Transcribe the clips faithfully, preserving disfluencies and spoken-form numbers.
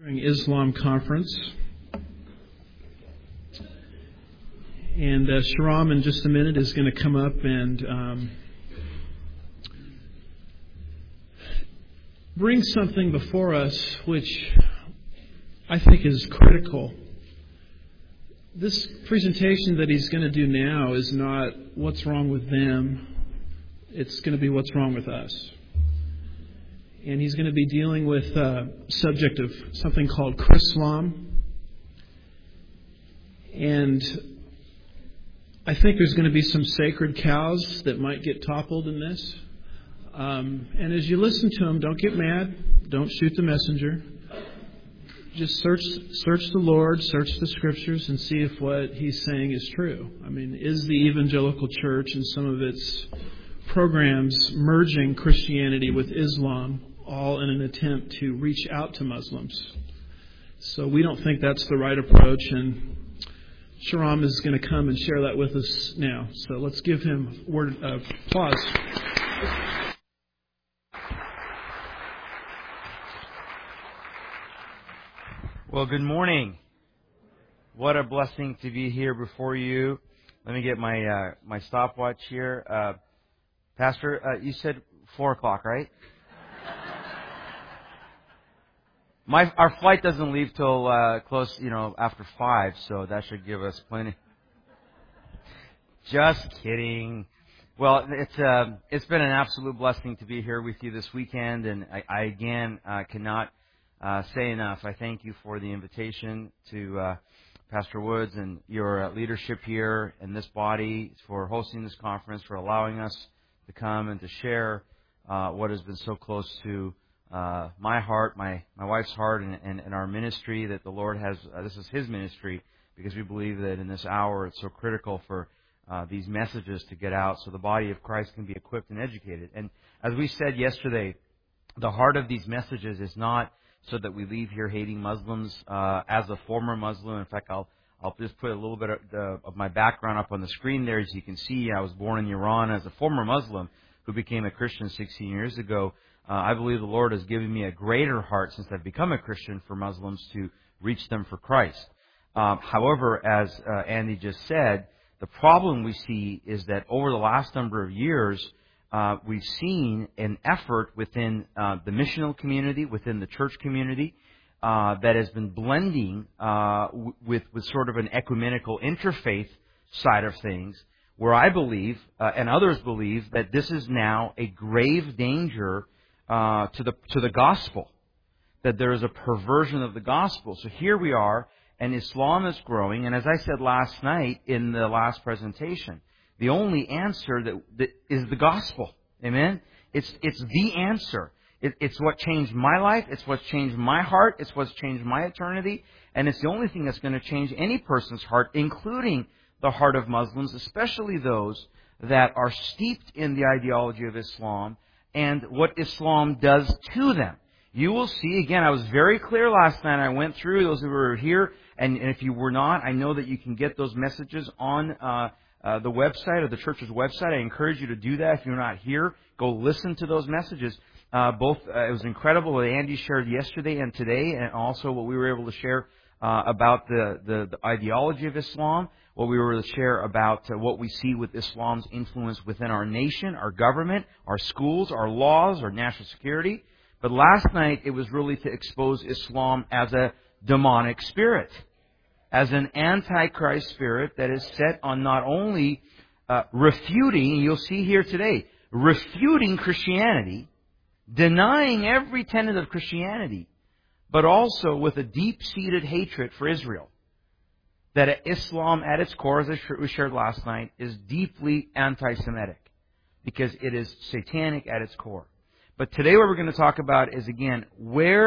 Islam conference. And uh, Sharam in just a minute is going to come up and um, bring something before us which I think is critical. This presentation that he's going to do now is not what's wrong with them. It's going to be what's wrong with us. And he's going to be dealing with a subject of something called Chrislam. And I think there's going to be some sacred cows that might get toppled in this. Um, and as you listen to him, don't get mad. Don't shoot the messenger. Just search search the Lord, search the Scriptures, and see if what he's saying is true. I mean, is the evangelical church and some of its programs merging Christianity with Islam, all in an attempt to reach out to Muslims? So we don't think that's the right approach, and Sharam is going to come and share that with us now. So let's give him a word of applause. Well, good morning. What a blessing to be here before you. Let me get my uh, my stopwatch here. Uh, Pastor, uh, you said four o'clock, right? My our flight doesn't leave till uh, close, you know, after five, so that should give us plenty. Just kidding. Well, it's uh, it's been an absolute blessing to be here with you this weekend, and I, I again uh, cannot uh, say enough. I thank you for the invitation to uh, Pastor Woods and your uh, leadership here in this body, for hosting this conference, for allowing us to come and to share uh, what has been so close to Uh, my heart, my, my wife's heart, and, and, and our ministry that the Lord has. Uh, this is His ministry, because we believe that in this hour it's so critical for uh, these messages to get out so the body of Christ can be equipped and educated. And as we said yesterday, the heart of these messages is not so that we leave here hating Muslims. Uh, as a former Muslim, in fact, I'll I'll just put a little bit of, the, of my background up on the screen there. As you can see, I was born in Iran as a former Muslim who became a Christian sixteen years ago. Uh, I believe the Lord has given me a greater heart since I've become a Christian for Muslims to reach them for Christ. Um, however, as uh, Andy just said, the problem we see is that over the last number of years, uh, we've seen an effort within uh, the missional community, within the church community, uh, that has been blending uh, w- with, with sort of an ecumenical interfaith side of things, where I believe, uh, and others believe, that this is now a grave danger Uh, to the to the gospel, that there is a perversion of the gospel. So here we are, and Islam is growing. And as I said last night in the last presentation, the only answer that, that is the gospel. Amen. It's it's the answer. It, it's what changed my life. It's what's changed my heart. It's what's changed my eternity. And it's the only thing that's going to change any person's heart, including the heart of Muslims, especially those that are steeped in the ideology of Islam and what Islam does to them. You will see, again, I was very clear last night. I went through those who were here, and, and if you were not, I know that you can get those messages on uh, uh, the website, or the church's website. I encourage you to do that. If you're not here, go listen to those messages. Uh, both, uh, it was incredible what Andy shared yesterday and today, and also what we were able to share uh, about the, the, the ideology of Islam, what we were able to share about uh, what we see with Islam's influence within our nation, our government, our schools, our laws, our national security. But last night, it was really to expose Islam as a demonic spirit, as an antichrist spirit that is set on not only uh, refuting, you'll see here today, refuting Christianity, denying every tenet of Christianity, but also with a deep-seated hatred for Israel. That Islam at its core, as we shared last night, is deeply anti-Semitic, because it is satanic at its core. But today what we're going to talk about is, again, where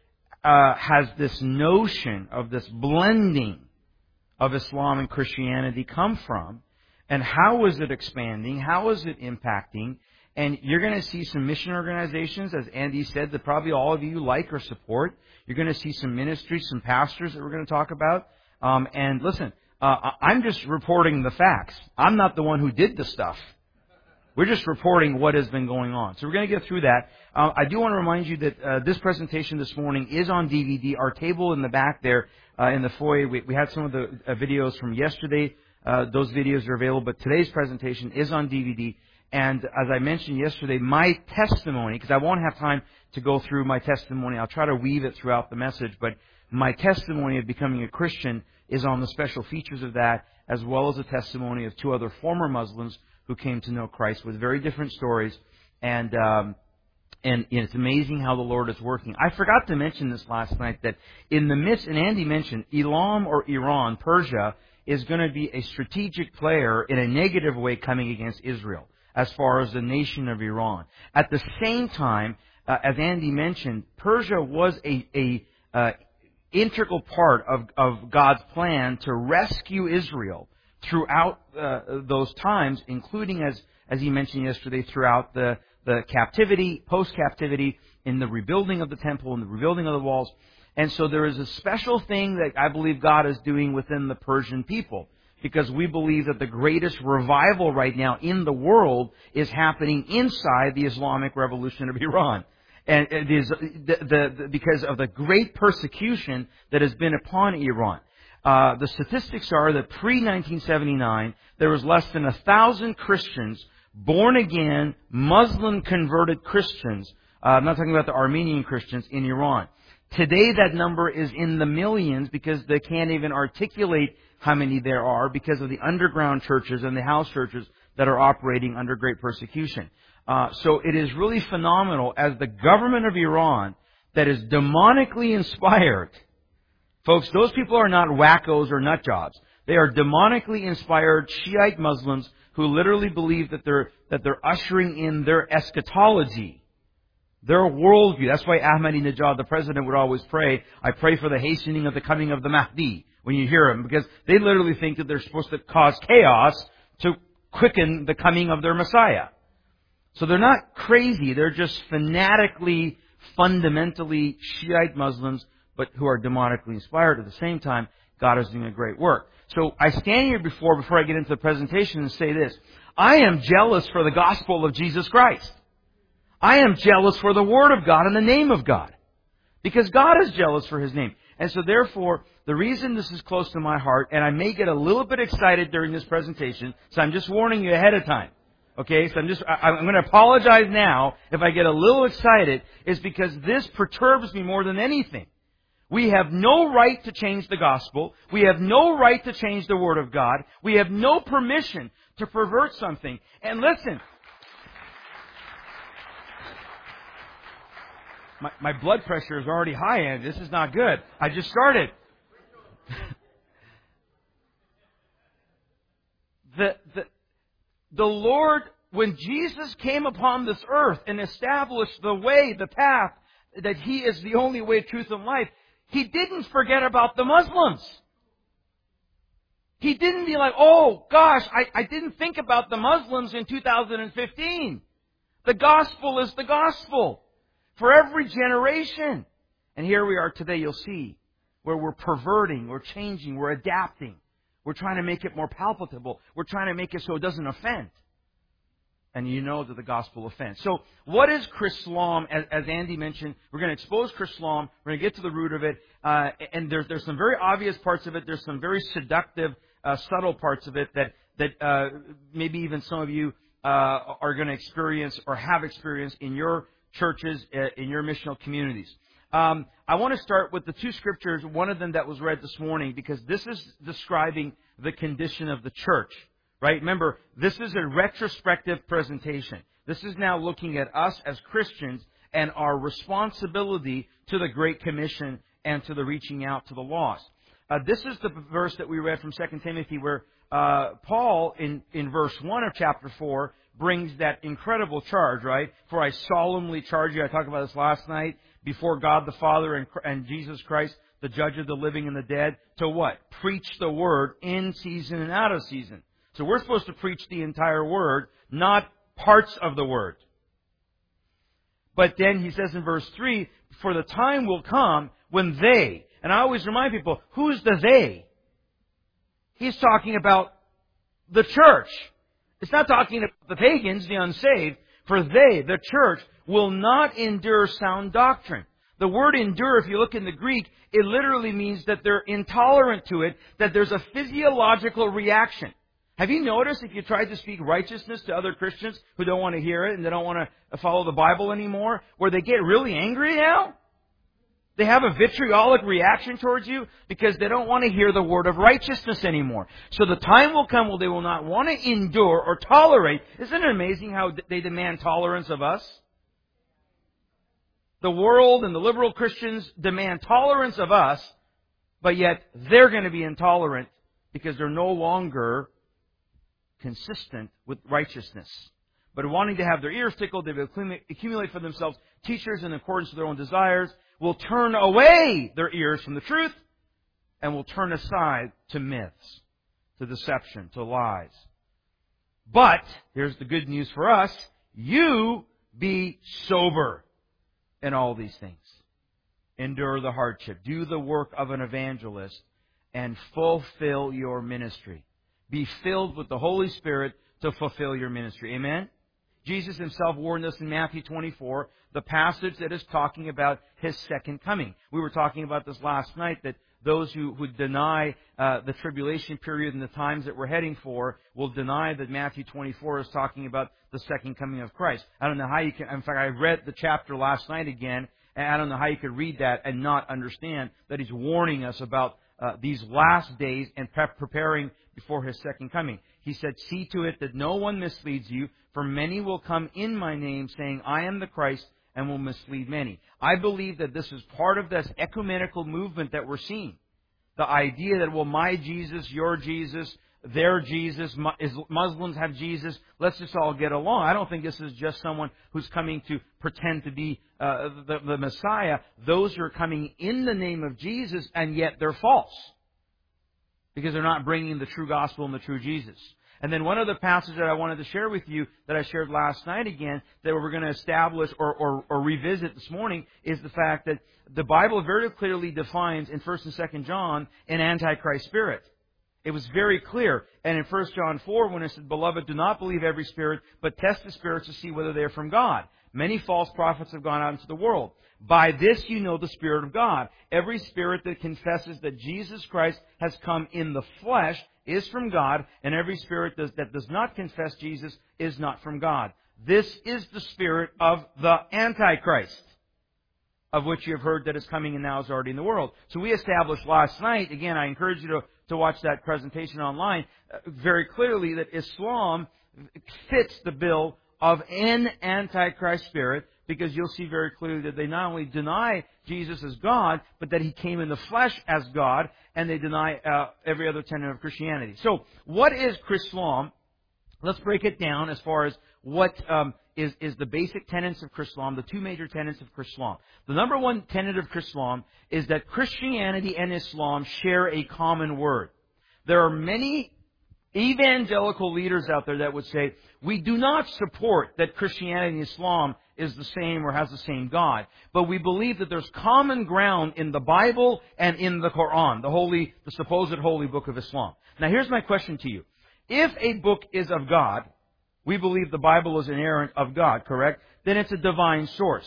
uh, has this notion of this blending of Islam and Christianity come from, and how is it expanding, how is it impacting? And you're going to see some mission organizations, as Andy said, that probably all of you like or support. You're going to see some ministries, some pastors that we're going to talk about. Um, and listen, uh, I'm just reporting the facts. I'm not the one who did the stuff. We're just reporting what has been going on. So we're going to get through that. Uh, I do want to remind you that uh, this presentation this morning is on D V D. Our table in the back there uh, in the foyer, we, we had some of the uh, videos from yesterday. Uh, those videos are available, but today's presentation is on D V D. And as I mentioned yesterday, my testimony, because I won't have time to go through my testimony, I'll try to weave it throughout the message, but my testimony of becoming a Christian is on the special features of that, as well as a testimony of two other former Muslims who came to know Christ with very different stories. And um, and it's amazing how the Lord is working. I forgot to mention this last night, that in the midst, and Andy mentioned, Elam or Iran, Persia, is going to be a strategic player in a negative way coming against Israel as far as the nation of Iran. At the same time, uh, as Andy mentioned, Persia was a, a uh, integral part of, of God's plan to rescue Israel throughout uh, those times, including, as as he mentioned yesterday, throughout the, the captivity, post-captivity, in the rebuilding of the temple and the rebuilding of the walls. And so there is a special thing that I believe God is doing within the Persian people, because we believe that the greatest revival right now in the world is happening inside the Islamic Revolution of Iran. And it is the, the, the, because of the great persecution that has been upon Iran. Uh, the statistics are that pre nineteen seventy-nine, there was less than a thousand Christians, born-again, Muslim-converted Christians. Uh, I'm not talking about the Armenian Christians in Iran. Today, that number is in the millions, because they can't even articulate how many there are because of the underground churches and the house churches that are operating under great persecution. Uh, so it is really phenomenal as the government of Iran that is demonically inspired. Folks, those people are not wackos or nut jobs. They are demonically inspired Shiite Muslims who literally believe that they're that they're ushering in their eschatology, their worldview. That's why Ahmadinejad, the president, would always pray, I pray for the hastening of the coming of the Mahdi, when you hear him, because they literally think that they're supposed to cause chaos to quicken the coming of their Messiah. So they're not crazy. They're just fanatically, fundamentally Shiite Muslims, but who are demonically inspired. At the same time, God is doing a great work. So I stand here before, before I get into the presentation and say this. I am jealous for the gospel of Jesus Christ. I am jealous for the Word of God and the name of God. Because God is jealous for His name. And so therefore, the reason this is close to my heart, and I may get a little bit excited during this presentation, so I'm just warning you ahead of time. Okay, so I'm just, I, I'm going to apologize now if I get a little excited, is because this perturbs me more than anything. We have no right to change the gospel. We have no right to change the Word of God. We have no permission to pervert something. And listen, my, my blood pressure is already high, and this is not good. I just started. the, the, the Lord, when Jesus came upon this earth and established the way, the path, that He is the only way, truth, and life, He didn't forget about the Muslims. He didn't be like, oh, gosh, I, I didn't think about the Muslims in two thousand fifteen. The gospel is the gospel for every generation. And here we are today, you'll see, where we're perverting, we're changing, we're adapting. We're trying to make it more palatable. We're trying to make it so it doesn't offend. And you know that the gospel offends. So what is Chrislam? As, as Andy mentioned, we're going to expose Chrislam. We're going to get to the root of it. Uh, and there's, there's some very obvious parts of it. There's some very seductive, uh, subtle parts of it that, that uh, maybe even some of you uh, are going to experience or have experienced in your churches, uh, in your missional communities. Um, I want to start with the two scriptures, one of them that was read this morning, because this is describing the condition of the church. Right? Remember, this is a retrospective presentation. This is now looking at us as Christians and our responsibility to the Great Commission and to the reaching out to the lost. Uh, this is the verse that we read from Second Timothy where uh, Paul, in, in verse one of chapter four, brings that incredible charge, right? For I solemnly charge you, I talked about this last night, before God the Father and, and Jesus Christ, the judge of the living and the dead, to what? Preach the word in season and out of season. So we're supposed to preach the entire Word, not parts of the Word. But then he says in verse three, for the time will come when they, and I always remind people, who's the they? He's talking about the church. It's not talking about the pagans, the unsaved, for they, the church, will not endure sound doctrine. The word endure, if you look in the Greek, it literally means that they're intolerant to it, that there's a physiological reaction. Have you noticed if you try to speak righteousness to other Christians who don't want to hear it and they don't want to follow the Bible anymore, where they get really angry now? They have a vitriolic reaction towards you because they don't want to hear the word of righteousness anymore. So the time will come where they will not want to endure or tolerate. Isn't it amazing how they demand tolerance of us? The world and the liberal Christians demand tolerance of us, but yet they're going to be intolerant because they're no longer consistent with righteousness. But wanting to have their ears tickled, they will accumulate for themselves teachers in accordance with their own desires, will turn away their ears from the truth, and will turn aside to myths, to deception, to lies. But, here's the good news for us, you be sober in all these things. Endure the hardship. Do the work of an evangelist and fulfill your ministry. Be filled with the Holy Spirit to fulfill your ministry. Amen? Jesus Himself warned us in Matthew twenty-four, the passage that is talking about His second coming. We were talking about this last night, that those who would deny uh, the tribulation period and the times that we're heading for will deny that Matthew twenty-four is talking about the second coming of Christ. I don't know how you can... In fact, I read the chapter last night again, and I don't know how you could read that and not understand that He's warning us about uh, these last days and pre- preparing before His second coming. He said, see to it that no one misleads you, for many will come in my name, saying, I am the Christ, and will mislead many. I believe that this is part of this ecumenical movement that we're seeing. The idea that, well, my Jesus, your Jesus, their Jesus, Muslims have Jesus, let's just all get along. I don't think this is just someone who's coming to pretend to be uh, the, the Messiah. Those who are coming in the name of Jesus, and yet they're false, because they're not bringing the true gospel and the true Jesus. And then one other passage that I wanted to share with you that I shared last night again, that we're going to establish or, or, or revisit this morning, is the fact that the Bible very clearly defines in First and Second John an Antichrist spirit. It was very clear. And in First John four, when it said, Beloved, do not believe every spirit, but test the spirits to see whether they are from God. Many false prophets have gone out into the world. By this you know the Spirit of God. Every spirit that confesses that Jesus Christ has come in the flesh is from God, and every spirit that does not confess Jesus is not from God. This is the spirit of the Antichrist, of which you have heard that is coming and now is already in the world. So we established last night, again, I encourage you to, to watch that presentation online, uh, very clearly that Islam fits the bill of an Antichrist spirit, because you'll see very clearly that they not only deny Jesus as God, but that He came in the flesh as God, and they deny uh, every other tenet of Christianity. So, what is Chrislam? Let's break it down as far as what um, is, is the basic tenets of Chrislam, the two major tenets of Chrislam. The number one tenet of Chrislam is that Christianity and Islam share a common word. There are many evangelical leaders out there that would say, we do not support that Christianity and Islam is the same or has the same God, but we believe that there's common ground in the Bible and in the Quran, the holy, the supposed holy book of Islam. Now here's my question to you. If a book is of God, we believe the Bible is inerrant of God, correct? Then it's a divine source.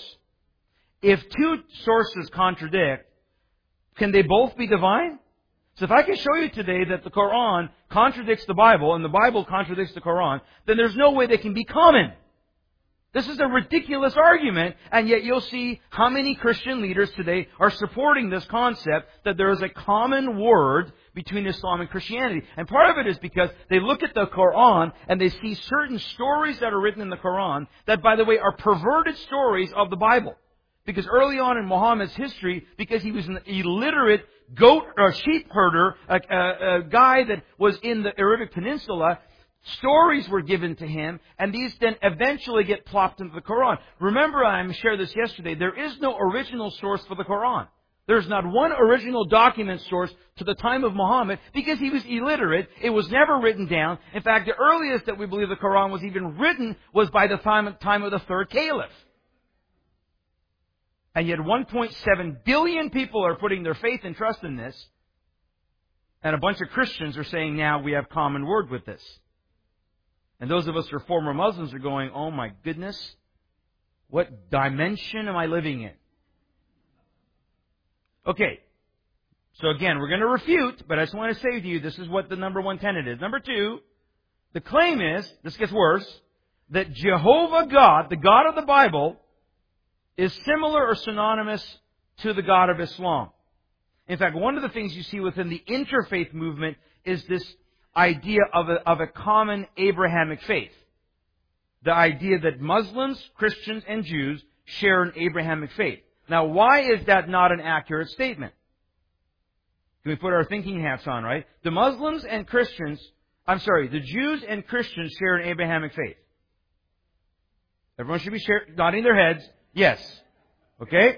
If two sources contradict, can they both be divine? So if I can show you today that the Quran contradicts the Bible and the Bible contradicts the Quran, then there's no way they can be common. This is a ridiculous argument, and yet you'll see how many Christian leaders today are supporting this concept that there is a common word between Islam and Christianity. And part of it is because they look at the Quran and they see certain stories that are written in the Quran that, by the way, are perverted stories of the Bible. Because early on in Muhammad's history, because he was an illiterate goat or sheep herder, a, a, a guy that was in the Arabic Peninsula, stories were given to him, and these then eventually get plopped into the Quran. Remember, I shared this yesterday, there is no original source for the Quran. There's not one original document source to the time of Muhammad because he was illiterate. It was never written down. In fact, the earliest that we believe the Quran was even written was by the time, time of the third caliph. And yet one point seven billion people are putting their faith and trust in this. And a bunch of Christians are saying now we have common word with this. And those of us who are former Muslims are going, oh my goodness, what dimension am I living in? Okay. So again, we're going to refute, but I just want to say to you, this is what the number one tenet is. Number two, the claim is, this gets worse, that Jehovah God, the God of the Bible, is similar or synonymous to the God of Islam. In fact, one of the things you see within the interfaith movement is this idea of a, of a common Abrahamic faith. The idea that Muslims, Christians, and Jews share an Abrahamic faith. Now, why is that not an accurate statement? Can we put our thinking hats on, right? The Muslims and Christians, I'm sorry, the Jews and Christians share an Abrahamic faith. Everyone should be share, nodding their heads. Yes. Okay?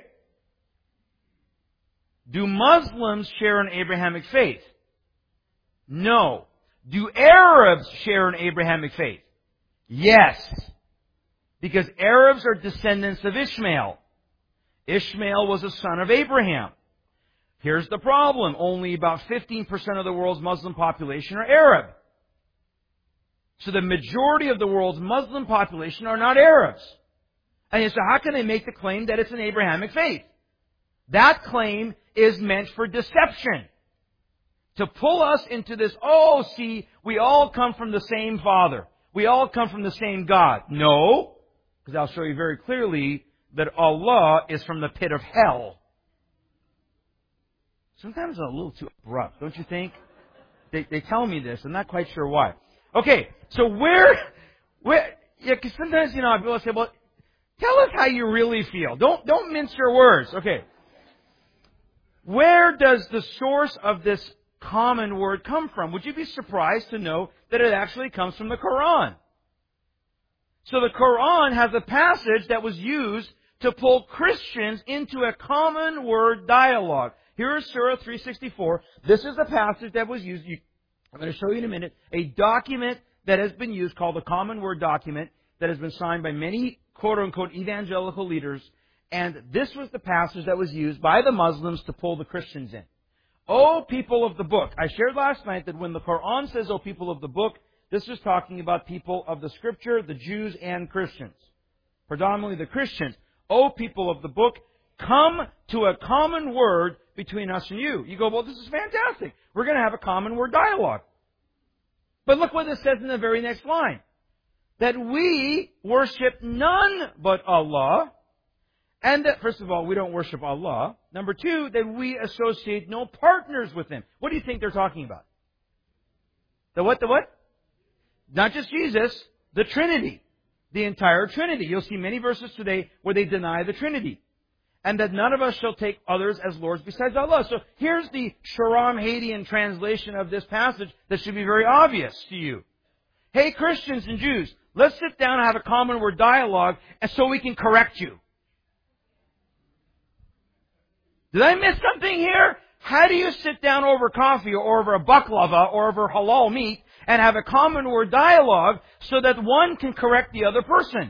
Do Muslims share an Abrahamic faith? No. Do Arabs share an Abrahamic faith? Yes. Because Arabs are descendants of Ishmael. Ishmael was a son of Abraham. Here's the problem. Only about fifteen percent of the world's Muslim population are Arab. So the majority of the world's Muslim population are not Arabs. And so how can they make the claim that it's an Abrahamic faith? That claim is meant for deception. To pull us into this, oh, see, we all come from the same Father. We all come from the same God. No, because I'll show you very clearly that Allah is from the pit of hell. Sometimes a little too abrupt, don't you think? They, they tell me this. I'm not quite sure why. Okay, so where, where? Yeah, because sometimes you know people say, "Well, tell us how you really feel. Don't don't mince your words." Okay, where does the source of this common word come from? Would you be surprised to know that it actually comes from the Quran? So the Quran has a passage that was used to pull Christians into a common word dialogue. Here is Surah three sixty-four. This is the passage that was used. You, I'm going to show you in a minute. A document that has been used called the Common Word Document that has been signed by many quote-unquote evangelical leaders. And this was the passage that was used by the Muslims to pull the Christians in. O people of the book. I shared last night that when the Quran says, O people of the book, this is talking about people of the Scripture, the Jews and Christians. Predominantly the Christians. O people of the book, come to a common word between us and you. You go, well, this is fantastic. We're going to have a common word dialogue. But look what it says in the very next line. That we worship none but Allah. And that, first of all, we don't worship Allah. Number two, that we associate no partners with Him. What do you think they're talking about? The what, the what? Not just Jesus, the Trinity. The entire Trinity. You'll see many verses today where they deny the Trinity. And that none of us shall take others as lords besides Allah. So here's the Sharam Hadian translation of this passage that should be very obvious to you. Hey, Christians and Jews, let's sit down and have a common word dialogue and so we can correct you. Did I miss something here? How do you sit down over coffee or over a baklava or over halal meat and have a common word dialogue so that one can correct the other person?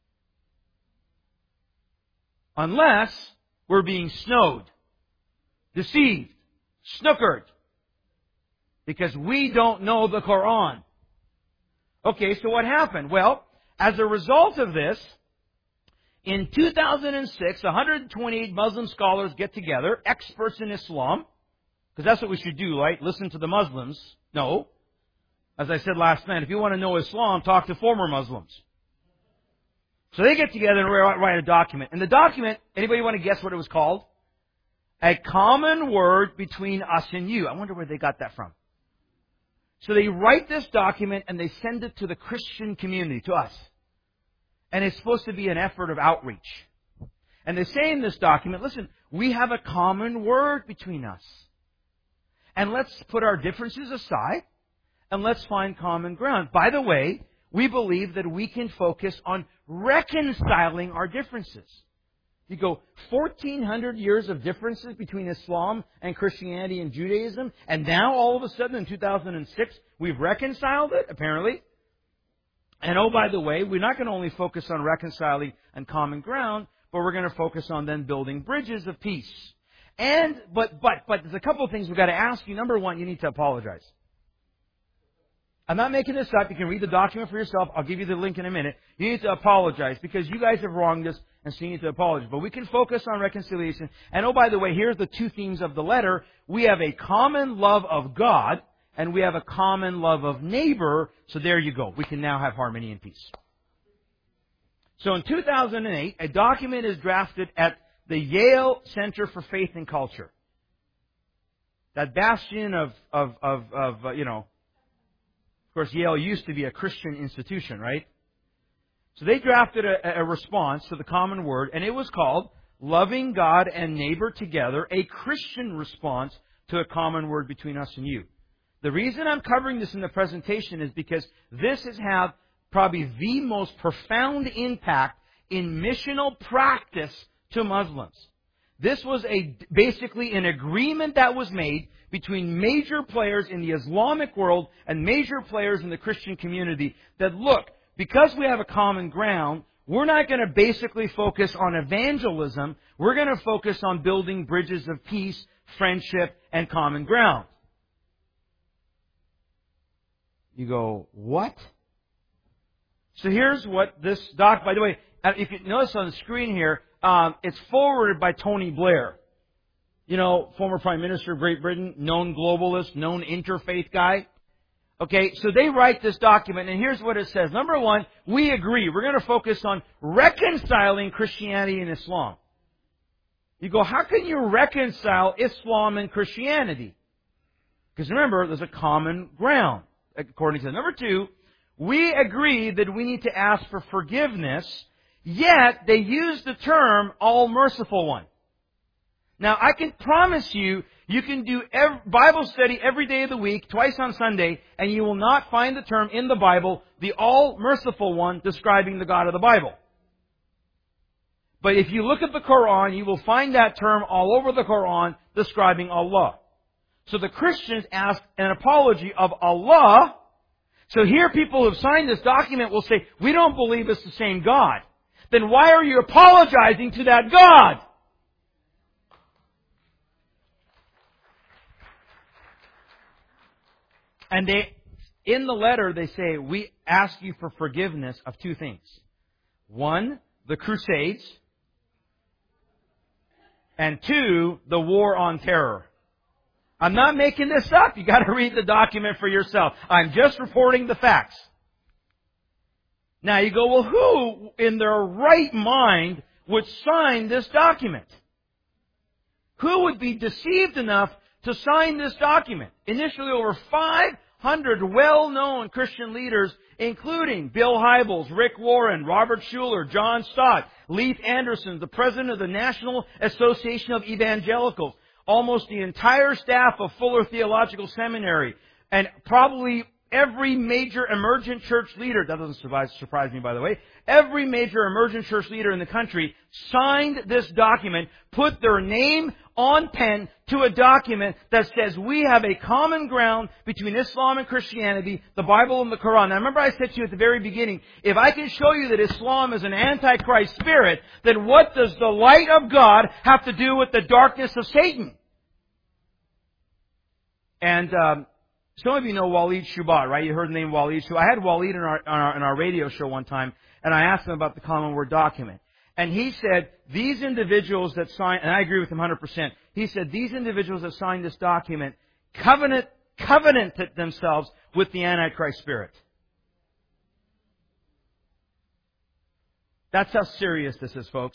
Unless we're being snowed, deceived, snookered, because we don't know the Quran. Okay, so what happened? Well, as a result of this, in two thousand six, one hundred twenty-eight Muslim scholars get together, experts in Islam, because that's what we should do, right? Listen to the Muslims. No. As I said last night, if you want to know Islam, talk to former Muslims. So they get together and write a document. And the document, anybody want to guess what it was called? A common word between us and you. I wonder where they got that from. So they write this document and they send it to the Christian community, to us. And it's supposed to be an effort of outreach. And they say in this document, listen, we have a common word between us. And let's put our differences aside and let's find common ground. By the way, we believe that we can focus on reconciling our differences. You go, fourteen hundred years of differences between Islam and Christianity and Judaism, and now all of a sudden in two thousand six, we've reconciled it, apparently. And oh, by the way, we're not going to only focus on reconciling and common ground, but we're going to focus on then building bridges of peace. And, but, but, but there's a couple of things we've got to ask you. Number one, you need to apologize. I'm not making this up. You can read the document for yourself. I'll give you the link in a minute. You need to apologize because you guys have wronged us, and so you need to apologize. But we can focus on reconciliation. And oh, by the way, here's the two themes of the letter. We have a common love of God, and we have a common love of neighbor. So there you go. We can now have harmony and peace. So in two thousand eight, a document is drafted at the Yale Center for Faith and Culture. That bastion of, of, of, of uh, you know, of course, Yale used to be a Christian institution, right? So they drafted a, a response to the common word, and it was called Loving God and Neighbor Together, a Christian response to a common word between us and you. The reason I'm covering this in the presentation is because this has had probably the most profound impact in missional practice to Muslims. This was a basically an agreement that was made between major players in the Islamic world and major players in the Christian community that, look, because we have a common ground, we're not going to basically focus on evangelism. We're going to focus on building bridges of peace, friendship, and common ground. You go, what? So here's what this doc, by the way, if you notice on the screen here, um, it's forwarded by Tony Blair. You know, former Prime Minister of Great Britain, known globalist, known interfaith guy. Okay, so they write this document, and here's what it says. Number one, we agree. We're going to focus on reconciling Christianity and Islam. You go, how can you reconcile Islam and Christianity? Because remember, there's a common ground, according to them. Number two, we agree that we need to ask for forgiveness, yet they use the term all-merciful one. Now, I can promise you, you can do every Bible study every day of the week, twice on Sunday, and you will not find the term in the Bible, the all-merciful one, describing the God of the Bible. But if you look at the Quran, you will find that term all over the Quran, describing Allah. So the Christians ask an apology of Allah. So here people who have signed this document will say, we don't believe it's the same God. Then why are you apologizing to that God? And they, in the letter, they say, we ask you for forgiveness of two things. One, the Crusades. And two, the war on terror. I'm not making this up. You got to read the document for yourself. I'm just reporting the facts. Now you go, well, who in their right mind would sign this document? Who would be deceived enough to sign this document? Initially, over five hundred well-known Christian leaders, including Bill Hybels, Rick Warren, Robert Schuller, John Stott, Leith Anderson, the president of the National Association of Evangelicals, almost the entire staff of Fuller Theological Seminary, and probably every major emergent church leader, that doesn't surprise, surprise me, by the way, every major emergent church leader in the country signed this document, put their name on pen to a document that says we have a common ground between Islam and Christianity, the Bible and the Quran. Now remember I said to you at the very beginning, if I can show you that Islam is an antichrist spirit, then what does the light of God have to do with the darkness of Satan? And um, some of you know Waleed Shubat, right? You heard the name Waleed Shubat. I had Waleed in our, in our, in our radio show one time, and I asked him about the Common Word document. And he said, these individuals that signed, and I agree with him one hundred percent, he said, these individuals that signed this document covenant, covenanted themselves with the Antichrist spirit. That's how serious this is, folks.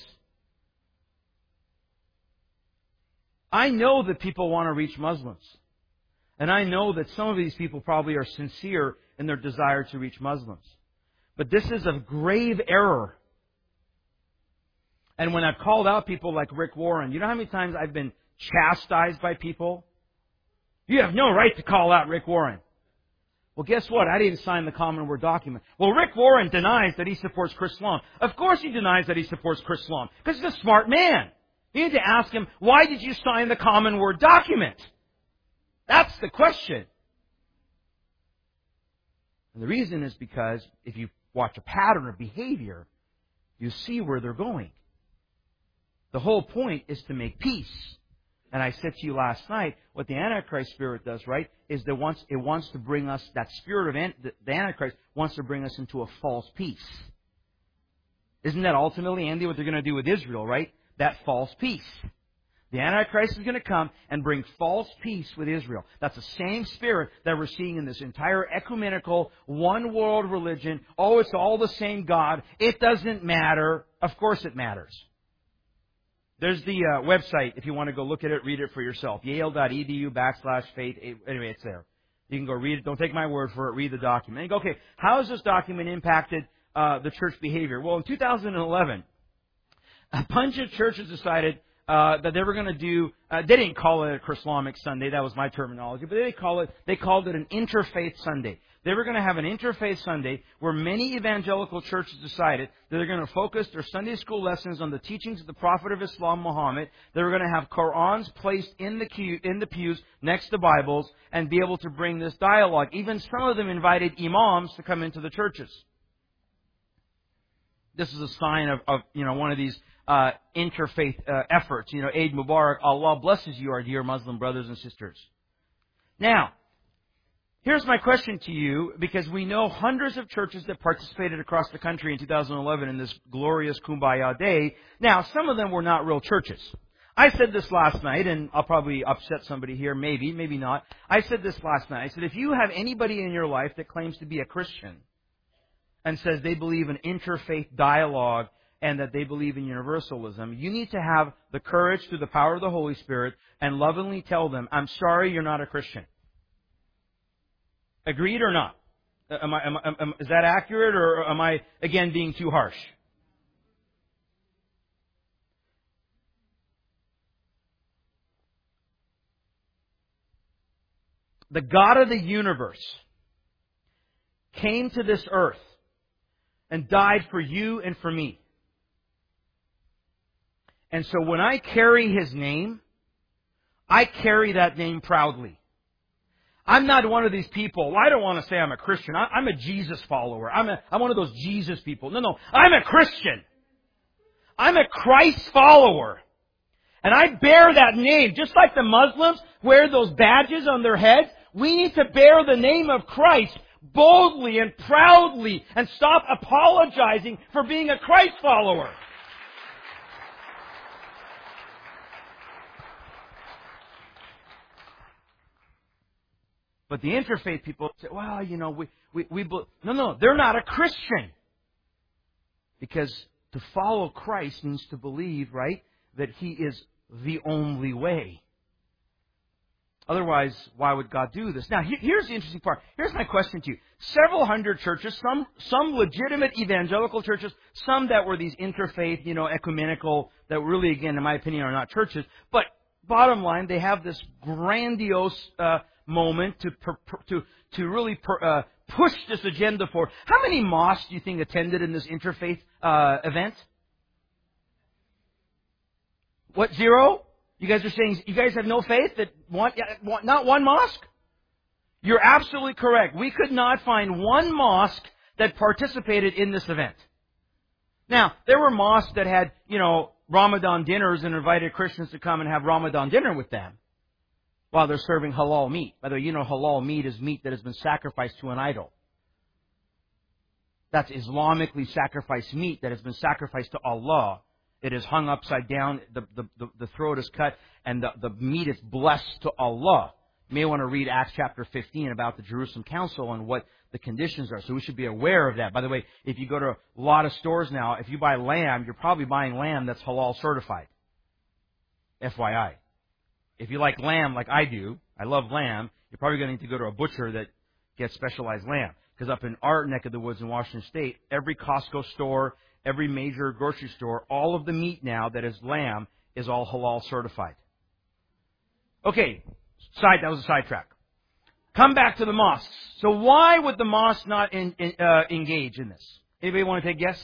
I know that people want to reach Muslims. And I know that some of these people probably are sincere in their desire to reach Muslims. But this is a grave error. And when I've called out people like Rick Warren, you know how many times I've been chastised by people? You have no right to call out Rick Warren. Well, guess what? I didn't sign the Common Word document. Well, Rick Warren denies that he supports Chrislam. Of course he denies that he supports Chrislam, because he's a smart man. You need to ask him, why did you sign the Common Word document? That's the question. And the reason is because if you watch a pattern of behavior, you see where they're going. The whole point is to make peace. And I said to you last night, what the Antichrist spirit does, right, is that wants, it wants to bring us, that spirit of the, the Antichrist wants to bring us into a false peace. Isn't that ultimately, Andy, what they're going to do with Israel, right? That false peace. The Antichrist is going to come and bring false peace with Israel. That's the same spirit that we're seeing in this entire ecumenical, one-world religion. Oh, it's all the same God. It doesn't matter. Of course it matters. There's the uh, website, if you want to go look at it, read it for yourself. Yale.edu backslash faith. Anyway, it's there. You can go read it. Don't take my word for it. Read the document. And you go, okay, how has this document impacted uh, the church behavior? Well, in two thousand eleven, a bunch of churches decided Uh, that they were going to do, uh, they didn't call it a Chrislamic Sunday, that was my terminology, but they call it, they called it an interfaith Sunday. They were going to have an interfaith Sunday where many evangelical churches decided that they're going to focus their Sunday school lessons on the teachings of the Prophet of Islam, Muhammad. They were going to have Qur'ans placed in the, queue, in the pews next to Bibles and be able to bring this dialogue. Even some of them invited imams to come into the churches. This is a sign of, of you know, one of these Uh, interfaith uh, efforts. You know, Eid Mubarak, Allah blesses you, our dear Muslim brothers and sisters. Now, here's my question to you, because we know hundreds of churches that participated across the country in two thousand eleven in this glorious Kumbaya Day. Now, some of them were not real churches. I said this last night, and I'll probably upset somebody here, maybe, maybe not. I said this last night. I said, if you have anybody in your life that claims to be a Christian and says they believe in interfaith dialogue and that they believe in universalism, you need to have the courage through the power of the Holy Spirit and lovingly tell them, I'm sorry, you're not a Christian. Agreed or not? Am I, am, am, is that accurate, or am I, again, being too harsh? The God of the universe came to this earth and died for you and for me. And so when I carry His name, I carry that name proudly. I'm not one of these people. Well, I don't want to say I'm a Christian. I, I'm a Jesus follower. I'm, a, I'm one of those Jesus people. No, no. I'm a Christian. I'm a Christ follower. And I bear that name. Just like the Muslims wear those badges on their heads, we need to bear the name of Christ boldly and proudly and stop apologizing for being a Christ follower. But the interfaith people say, well, you know, we, we, we, no, no, they're not a Christian. Because to follow Christ means to believe, right, that He is the only way. Otherwise, why would God do this? Now, here's the interesting part. Here's my question to you. Several hundred churches, some, some legitimate evangelical churches, some that were these interfaith, you know, ecumenical, that really, again, in my opinion, are not churches. But bottom line, they have this grandiose, uh, moment to to to really per, uh, push this agenda forward. How many mosques do you think attended in this interfaith uh, event? What, zero? You guys are saying you guys have no faith that one, not one mosque? You're absolutely correct. We could not find one mosque that participated in this event. Now, there were mosques that had, you know, Ramadan dinners and invited Christians to come and have Ramadan dinner with them while they're serving halal meat. By the way, you know halal meat is meat that has been sacrificed to an idol. That's Islamically sacrificed meat that has been sacrificed to Allah. It is hung upside down, the, the, the, the throat is cut, and the, the meat is blessed to Allah. You may want to read Acts chapter fifteen about the Jerusalem Council and what the conditions are. So we should be aware of that. By the way, if you go to a lot of stores now, if you buy lamb, you're probably buying lamb that's halal certified. F Y I. If you like lamb like I do, I love lamb, you're probably going to need to go to a butcher that gets specialized lamb. Because up in our neck of the woods in Washington State, every Costco store, every major grocery store, all of the meat now that is lamb is all halal certified. Okay, side that was a sidetrack. Come back to the mosques. So why would the mosque not in, in, uh, engage in this? Anybody want to take a guess?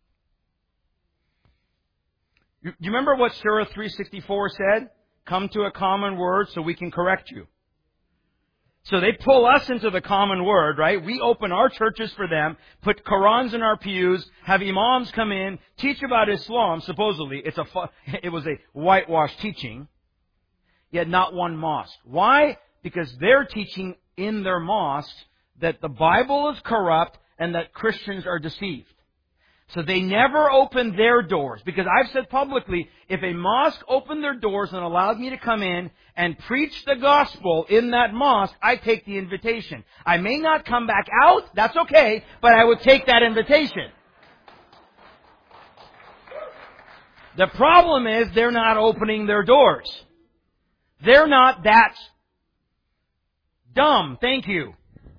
You, you remember what Surah three sixty-four said? Come to a common word so we can correct you. So they pull us into the common word, right? We open our churches for them, put Qurans in our pews, have imams come in, teach about Islam. Supposedly, it's a it was a whitewashed teaching. yet not one mosque. Why? Because they're teaching in their mosques that the Bible is corrupt and that Christians are deceived. So they never opened their doors. Because I've said publicly, if a mosque opened their doors and allowed me to come in and preach the gospel in that mosque, I take the invitation. I may not come back out, that's okay, but I would take that invitation. The problem is they're not opening their doors. They're not that dumb, thank you.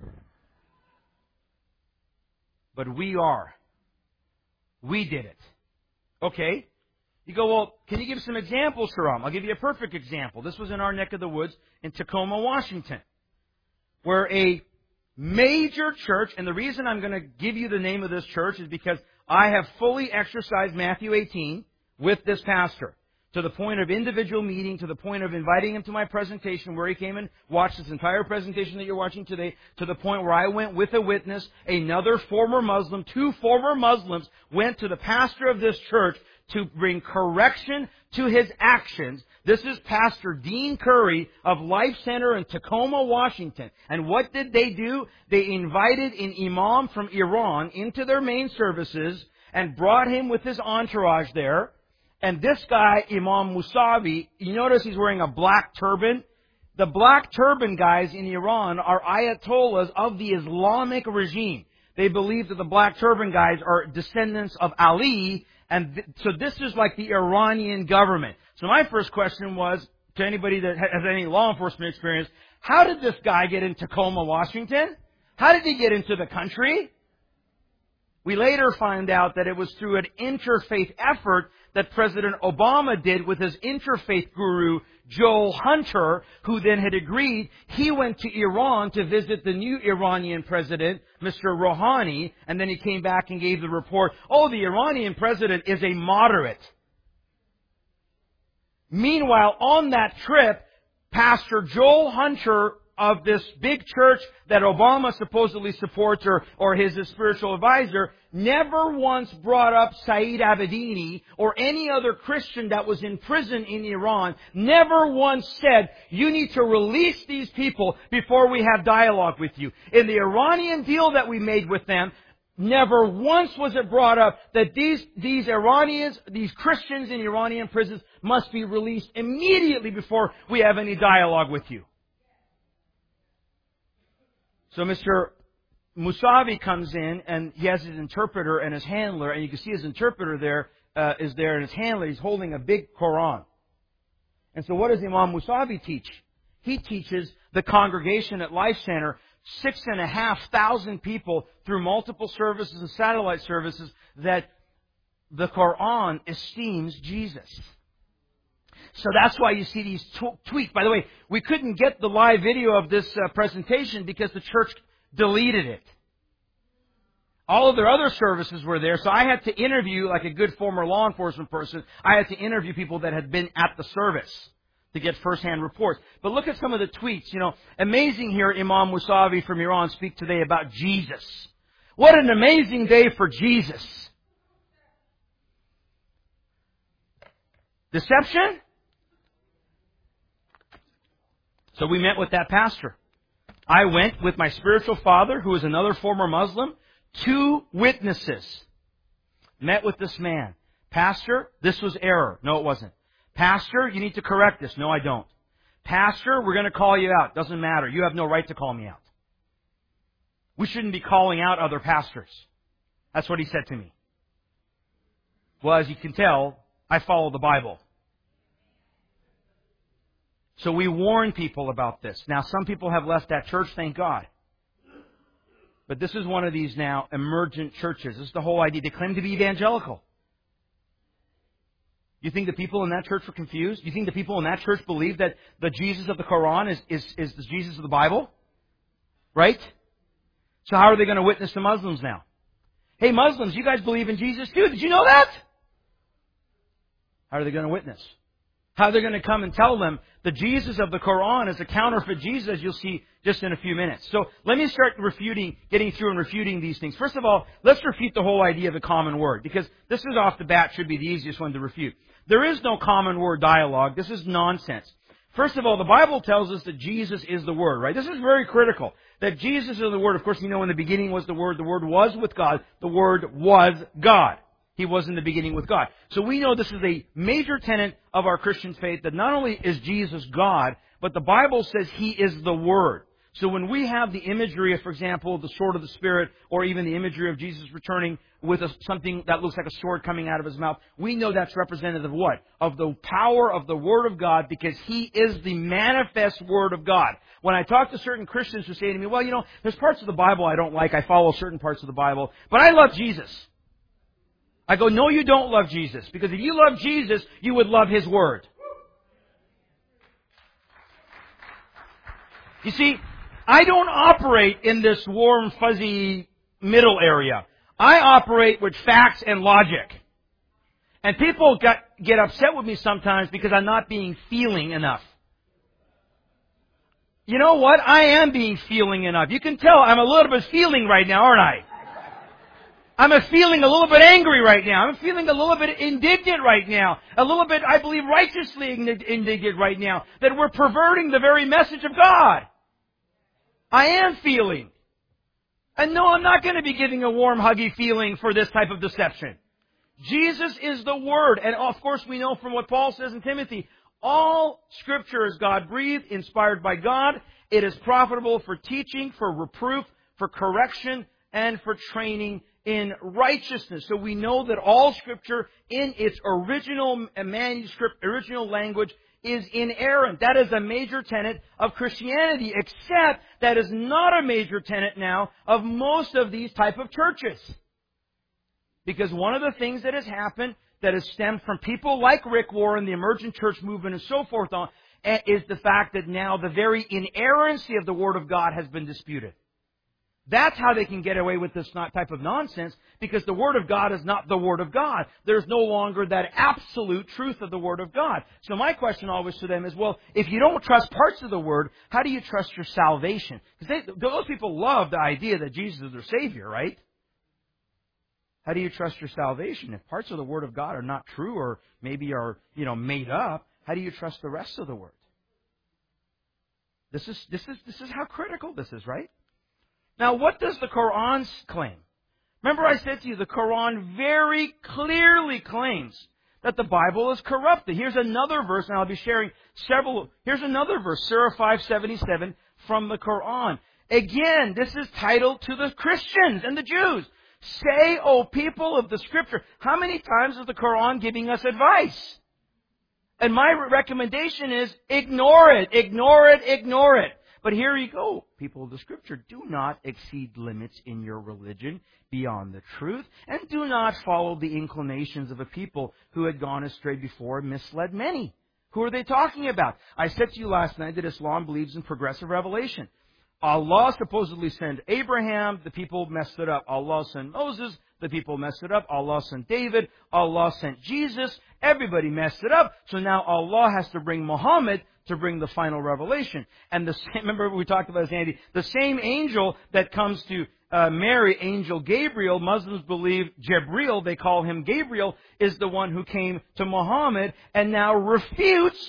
But we are. We did it. Okay? You go, well, can you give some examples, Saram? I'll give you a perfect example. This was in our neck of the woods in Tacoma, Washington, where a major church, and the reason I'm going to give you the name of this church is because I have fully exercised Matthew eighteen with this pastor, to the point of individual meeting, to the point of inviting him to my presentation where he came and watched this entire presentation that you're watching today, to the point where I went with a witness, another former Muslim, two former Muslims went to the pastor of this church to bring correction to his actions. This is Pastor Dean Curry of Life Center in Tacoma, Washington. And what did they do? They invited an imam from Iran into their main services and brought him with his entourage there. And this guy, Imam Musavi, you notice he's wearing a black turban. The black turban guys in Iran are ayatollahs of the Islamic regime. They believe that the black turban guys are descendants of Ali, and th- so this is like the Iranian government. So my first question was, to anybody that has any law enforcement experience, how did this guy get in Tacoma, Washington? How did he get into the country? We later find out that it was through an interfaith effort that President Obama did with his interfaith guru, Joel Hunter, who then had agreed. He went to Iran to visit the new Iranian president, Mister Rouhani, and then he came back and gave the report, oh, the Iranian president is a moderate. Meanwhile, on that trip, Pastor Joel Hunter of this big church that Obama supposedly supports, or, or his spiritual advisor, never once brought up Saeed Abedini or any other Christian that was in prison in Iran, never once said, you need to release these people before we have dialogue with you. In the Iranian deal that we made with them, never once was it brought up that these, these Iranians, these Christians in Iranian prisons must be released immediately before we have any dialogue with you. So Mister Musavi comes in, and he has his interpreter and his handler, and you can see his interpreter there uh, is there, and his handler, he's holding a big Quran. And so what does Imam Musavi teach? He teaches the congregation at Life Center, six and a half thousand people through multiple services and satellite services, that the Quran esteems Jesus. So that's why you see these tw- tweets. By the way, we couldn't get the live video of this uh, presentation because the church deleted it. All of their other services were there, so I had to interview, like a good former law enforcement person, I had to interview people that had been at the service to get first-hand reports. But look at some of the tweets. You know, amazing here, Imam Musavi from Iran speak today about Jesus. What an amazing day for Jesus. Deception? So we met with that pastor. I went with my spiritual father, who is another former Muslim, two witnesses. Met with this man. Pastor, this was error. No, it wasn't. Pastor, you need to correct this. No, I don't. Pastor, we're going to call you out. Doesn't matter. You have no right to call me out. We shouldn't be calling out other pastors. That's what he said to me. Well, as you can tell, I follow the Bible. So we warn people about this. Now, some people have left that church, thank God. But this is one of these now emergent churches. This is the whole idea. They claim to be evangelical. You think the people in that church were confused? You think the people in that church believe that the Jesus of the Quran is, is, is the Jesus of the Bible? Right? So how are they going to witness to Muslims now? Hey, Muslims, you guys believe in Jesus too. Did you know that? How are they going to witness? How they're going to come and tell them the Jesus of the Quran is a counterfeit Jesus, as you'll see just in a few minutes. So let me start refuting, getting through and refuting these things. First of all, let's refute the whole idea of the common word, because this is off the bat should be the easiest one to refute. There is no common word dialogue. This is nonsense. First of all, the Bible tells us that Jesus is the Word, right? This is very critical. That Jesus is the Word. Of course, we know in the beginning was the Word. The Word was with God. The Word was God. He was in the beginning with God. So we know this is a major tenet of our Christian faith, that not only is Jesus God, but the Bible says He is the Word. So when we have the imagery of, for example, the sword of the Spirit, or even the imagery of Jesus returning with a, something that looks like a sword coming out of His mouth, we know that's representative of what? Of the power of the Word of God, because He is the manifest Word of God. When I talk to certain Christians who say to me, well, you know, there's parts of the Bible I don't like, I follow certain parts of the Bible, but I love Jesus. I go, no, you don't love Jesus, because if you love Jesus, you would love His Word. You see, I don't operate in this warm, fuzzy middle area. I operate with facts and logic. And people got, get upset with me sometimes because I'm not being feeling enough. You know what? I am being feeling enough. You can tell I'm a little bit feeling right now, aren't I? I'm a feeling a little bit angry right now. I'm feeling a little bit indignant right now. A little bit, I believe, righteously indignant right now. That we're perverting the very message of God. I am feeling. And no, I'm not going to be giving a warm, huggy feeling for this type of deception. Jesus is the Word. And of course we know from what Paul says in Timothy, all Scripture is God-breathed, inspired by God. It is profitable for teaching, for reproof, for correction, and for training in righteousness. So we know that all Scripture in its original manuscript, original language, is inerrant. That is a major tenet of Christianity, except that is not a major tenet now of most of these type of churches. Because one of the things that has happened that has stemmed from people like Rick Warren, the emergent church movement, and so forth on, is the fact that now the very inerrancy of the Word of God has been disputed. That's how they can get away with this type of nonsense, because the Word of God is not the Word of God. There's no longer that absolute truth of the Word of God. So my question always to them is, well, if you don't trust parts of the Word, how do you trust your salvation? Because those people love the idea that Jesus is their Savior, right? How do you trust your salvation? If parts of the Word of God are not true, or maybe are, you know, made up, how do you trust the rest of the Word? This is, this is, this is how critical this is, right? Now, what does the Quran claim? Remember I said to you, the Quran very clearly claims that the Bible is corrupted. Here's another verse, and I'll be sharing several. Here's another verse, Surah five seventy-seven from the Quran. Again, this is titled to the Christians and the Jews. Say, O people of the Scripture. How many times is the Quran giving us advice? And my recommendation is ignore it, ignore it, ignore it. But here you go, people of the Scripture. Do not exceed limits in your religion beyond the truth, and do not follow the inclinations of a people who had gone astray before and misled many. Who are they talking about? I said to you last night that Islam believes in progressive revelation. Allah supposedly sent Abraham, the people messed it up. Allah sent Moses, the people messed it up. Allah sent David, Allah sent Jesus, everybody messed it up. So now Allah has to bring Muhammad to bring the final revelation. And the same, remember we talked about this, Andy, the same angel that comes to uh, Mary, angel Gabriel, Muslims believe Jibril, they call him Gabriel, is the one who came to Muhammad and now refutes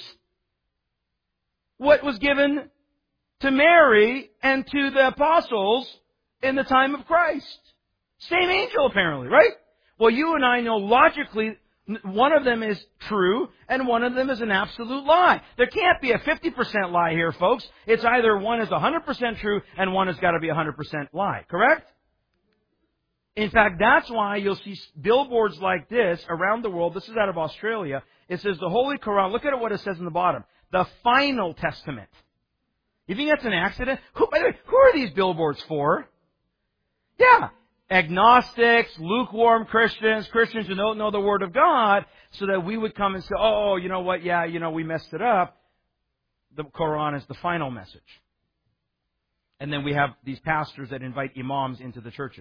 what was given to Mary and to the apostles in the time of Christ. Same angel apparently, right? Well, you and I know logically one of them is true and one of them is an absolute lie. There can't be a fifty percent lie here, folks. It's either one is one hundred percent true and one has got to be one hundred percent lie. Correct? In fact, that's why you'll see billboards like this around the world. This is out of Australia. It says the Holy Quran. Look at what it says in the bottom. The Final Testament. You think that's an accident? Who, by the way, who are these billboards for? Yeah. Agnostics, lukewarm Christians, Christians who don't know the Word of God, so that we would come and say, oh, you know what, yeah, you know, we messed it up. The Quran is the final message. And then we have these pastors that invite imams into the churches.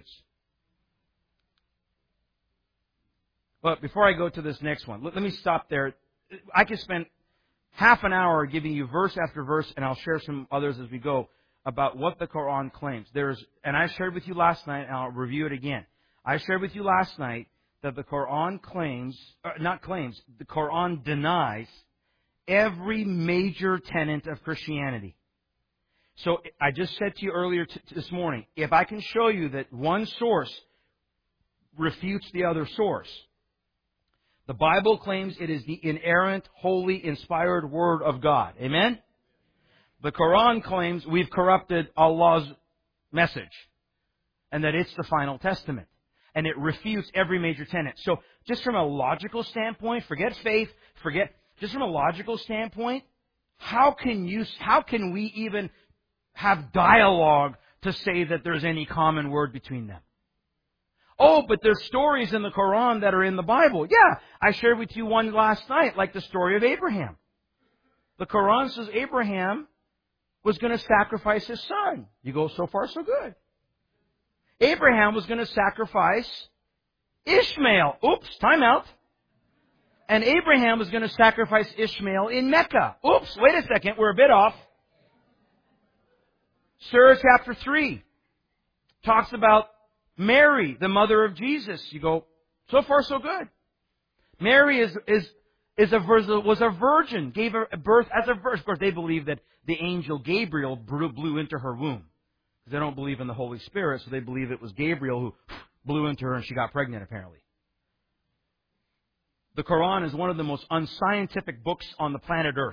But before I go to this next one, let, let me stop there. I could spend half an hour giving you verse after verse, and I'll share some others as we go, about what the Quran claims. There's, and I shared with you last night, and I'll review it again. I shared with you last night that the Quran claims, uh, not claims, the Quran denies every major tenet of Christianity. So I just said to you earlier t- this morning, if I can show you that one source refutes the other source, the Bible claims it is the inerrant, holy, inspired Word of God. Amen? The Quran claims we've corrupted Allah's message and that it's the final testament. And it refutes every major tenet. So just from a logical standpoint, forget faith, forget, just from a logical standpoint, how can you, how can we even have dialogue to say that there's any common word between them? Oh, but there's stories in the Quran that are in the Bible. Yeah, I shared with you one last night, like the story of Abraham. The Quran says Abraham was going to sacrifice his son. You go, so far so good. Abraham was going to sacrifice Ishmael. Oops, time out. And Abraham was going to sacrifice Ishmael in Mecca. Oops, wait a second, we're a bit off. Surah chapter three talks about Mary, the mother of Jesus. You go, so far so good. Mary is is is a was a virgin, gave a birth as a virgin. Of course, they believe that the angel Gabriel blew into her womb. They don't believe in the Holy Spirit, so they believe it was Gabriel who blew into her and she got pregnant, apparently. The Quran is one of the most unscientific books on the planet Earth.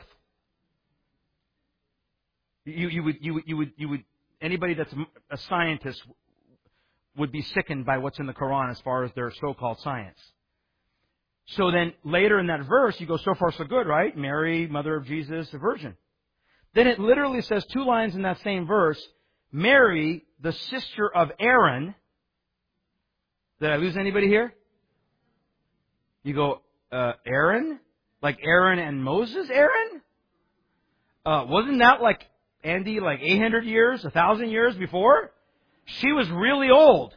You, you would, you would, you would, you would, anybody that's a scientist would be sickened by what's in the Quran as far as their so-called science. So then later in that verse, you go, so far so good, right? Mary, mother of Jesus, a virgin. Then it literally says two lines in that same verse, Mary, the sister of Aaron. Did I lose anybody here? You go, uh, Aaron? Like Aaron and Moses, Aaron? Uh, wasn't that like, Andy, like eight hundred years, one thousand years before? She was really old.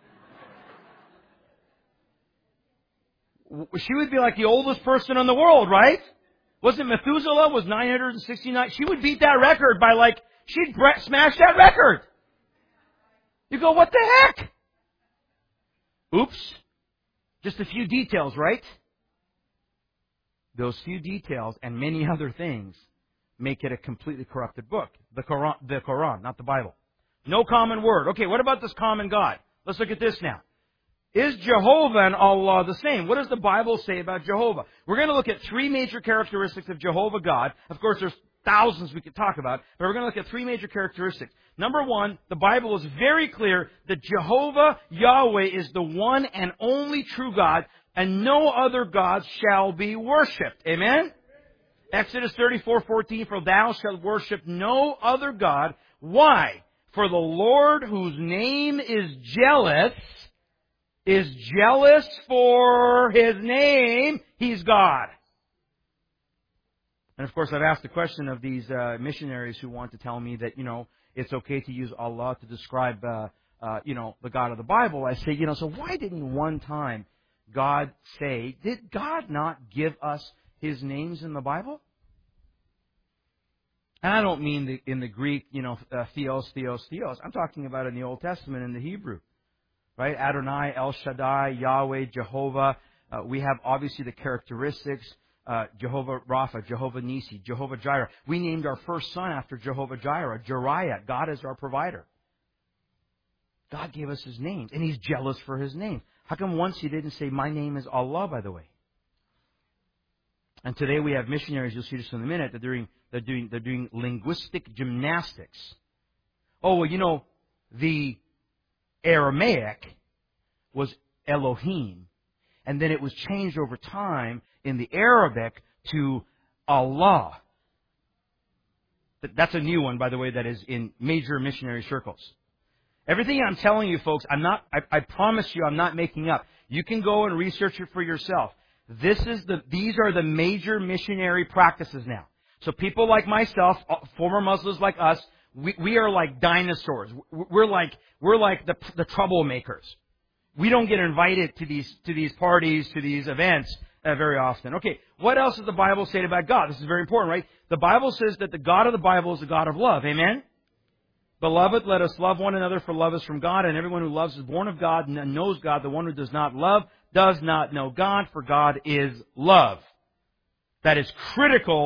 She would be like the oldest person in the world, right? Wasn't Methuselah was nine hundred sixty-nine? She would beat that record by like, she'd smash that record. You go, what the heck? Oops. Just a few details, right? Those few details and many other things make it a completely corrupted book. The Quran, the Quran, not the Bible. No common word. Okay, what about this common God? Let's look at this now. Is Jehovah and Allah the same? What does the Bible say about Jehovah? We're going to look at three major characteristics of Jehovah God. Of course, there's thousands we could talk about, but we're going to look at three major characteristics. Number one, the Bible is very clear that Jehovah, Yahweh, is the one and only true God, and no other gods shall be worshipped. Amen? Exodus thirty-four fourteen, for thou shalt worship no other God. Why? For the Lord, whose name is jealous, is jealous for His name. He's God. And of course, I've asked the question of these uh, missionaries who want to tell me that, you know, it's okay to use Allah to describe, uh, uh, you know, the God of the Bible. I say, you know, so why didn't one time God say, did God not give us His names in the Bible? And I don't mean the, in the Greek, you know, uh, theos, theos, theos. I'm talking about in the Old Testament in the Hebrew. Right? Adonai, El Shaddai, Yahweh, Jehovah. Uh, we have obviously the characteristics. Uh, Jehovah Rapha, Jehovah Nisi, Jehovah Jireh. We named our first son after Jehovah Jireh, Jeriah. God is our provider. God gave us His names, and He's jealous for His name. How come once He didn't say, my name is Allah, by the way? And today we have missionaries, you'll see this in a minute, they're doing, they're doing, they're doing linguistic gymnastics. Oh, well, you know, the Aramaic was Elohim, and then it was changed over time in the Arabic to Allah. That's a new one, by the way, that is in major missionary circles. Everything I'm telling you, folks, I'm not, I, I promise you I'm not making up. You can go and research it for yourself. This is the, these are the major missionary practices now. So people like myself, former Muslims like us, we, we are like dinosaurs. We're like, we're like the, the troublemakers. We don't get invited to these, to these parties, to these events uh, very often. Okay, what else does the Bible say about God? This is very important, right? The Bible says that the God of the Bible is the God of love. Amen? Beloved, let us love one another, for love is from God, and everyone who loves is born of God and knows God. The one who does not love does not know God, for God is love. That is critical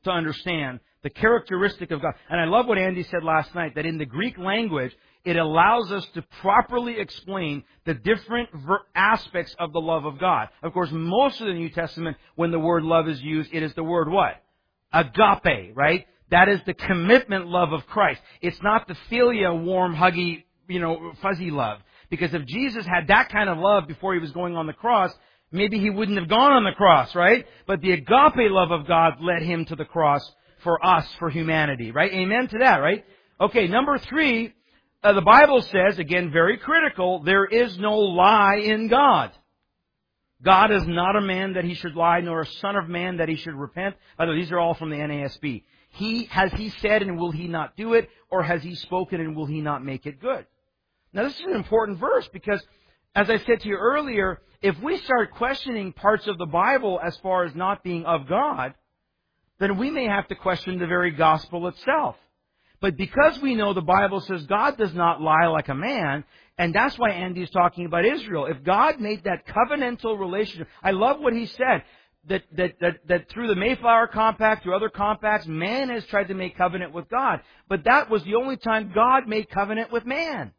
to understand the characteristic of God. And I love what Andy said last night, that in the Greek language, it allows us to properly explain the different ver- aspects of the love of God. Of course, most of the New Testament, when the word love is used, it is the word what? Agape, right? That is the commitment love of Christ. It's not the philia, warm, huggy, you know, fuzzy love. Because if Jesus had that kind of love before He was going on the cross, maybe He wouldn't have gone on the cross, right? But the agape love of God led Him to the cross for us, for humanity, right? Amen to that, right? Okay, number three, uh, the Bible says, again, very critical, there is no lie in God. God is not a man that He should lie, nor a son of man that He should repent. By the way, these are all from the N A S B. He, has He said and will He not do it? Or has He spoken and will He not make it good? Now this is an important verse because, as I said to you earlier, if we start questioning parts of the Bible as far as not being of God, then we may have to question the very gospel itself. But because we know the Bible says God does not lie like a man, and that's why Andy's talking about Israel. If God made that covenantal relationship, I love what he said, that, that, that, that through the Mayflower Compact, through other compacts, man has tried to make covenant with God. But that was the only time God made covenant with man.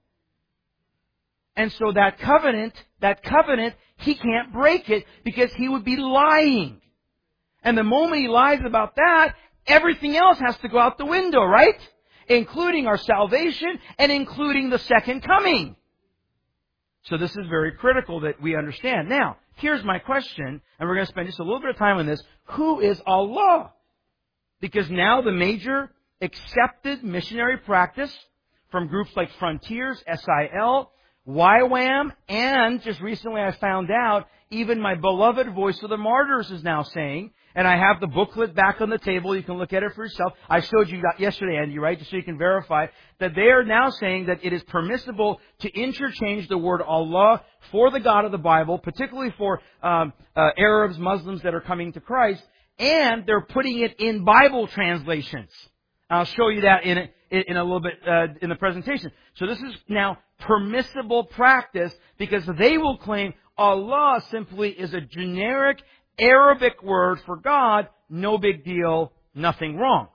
And so that covenant, that covenant, he can't break it because he would be lying. And the moment he lies about that, everything else has to go out the window, right? Including our salvation and including the second coming. So this is very critical that we understand. Now, here's my question, and we're going to spend just a little bit of time on this. Who is Allah? Because now the major accepted missionary practice from groups like Frontiers, S I L, Y WAM, and just recently I found out, even my beloved Voice of the Martyrs is now saying, and I have the booklet back on the table, you can look at it for yourself. I showed you that yesterday, Andy, right, just so you can verify, that they are now saying that it is permissible to interchange the word Allah for the God of the Bible, particularly for um, uh, Arabs, Muslims that are coming to Christ, and they're putting it in Bible translations. I'll show you that in a, in a little bit uh, in the presentation. So this is now permissible practice because they will claim Allah simply is a generic Arabic word for God, no big deal, nothing wrong.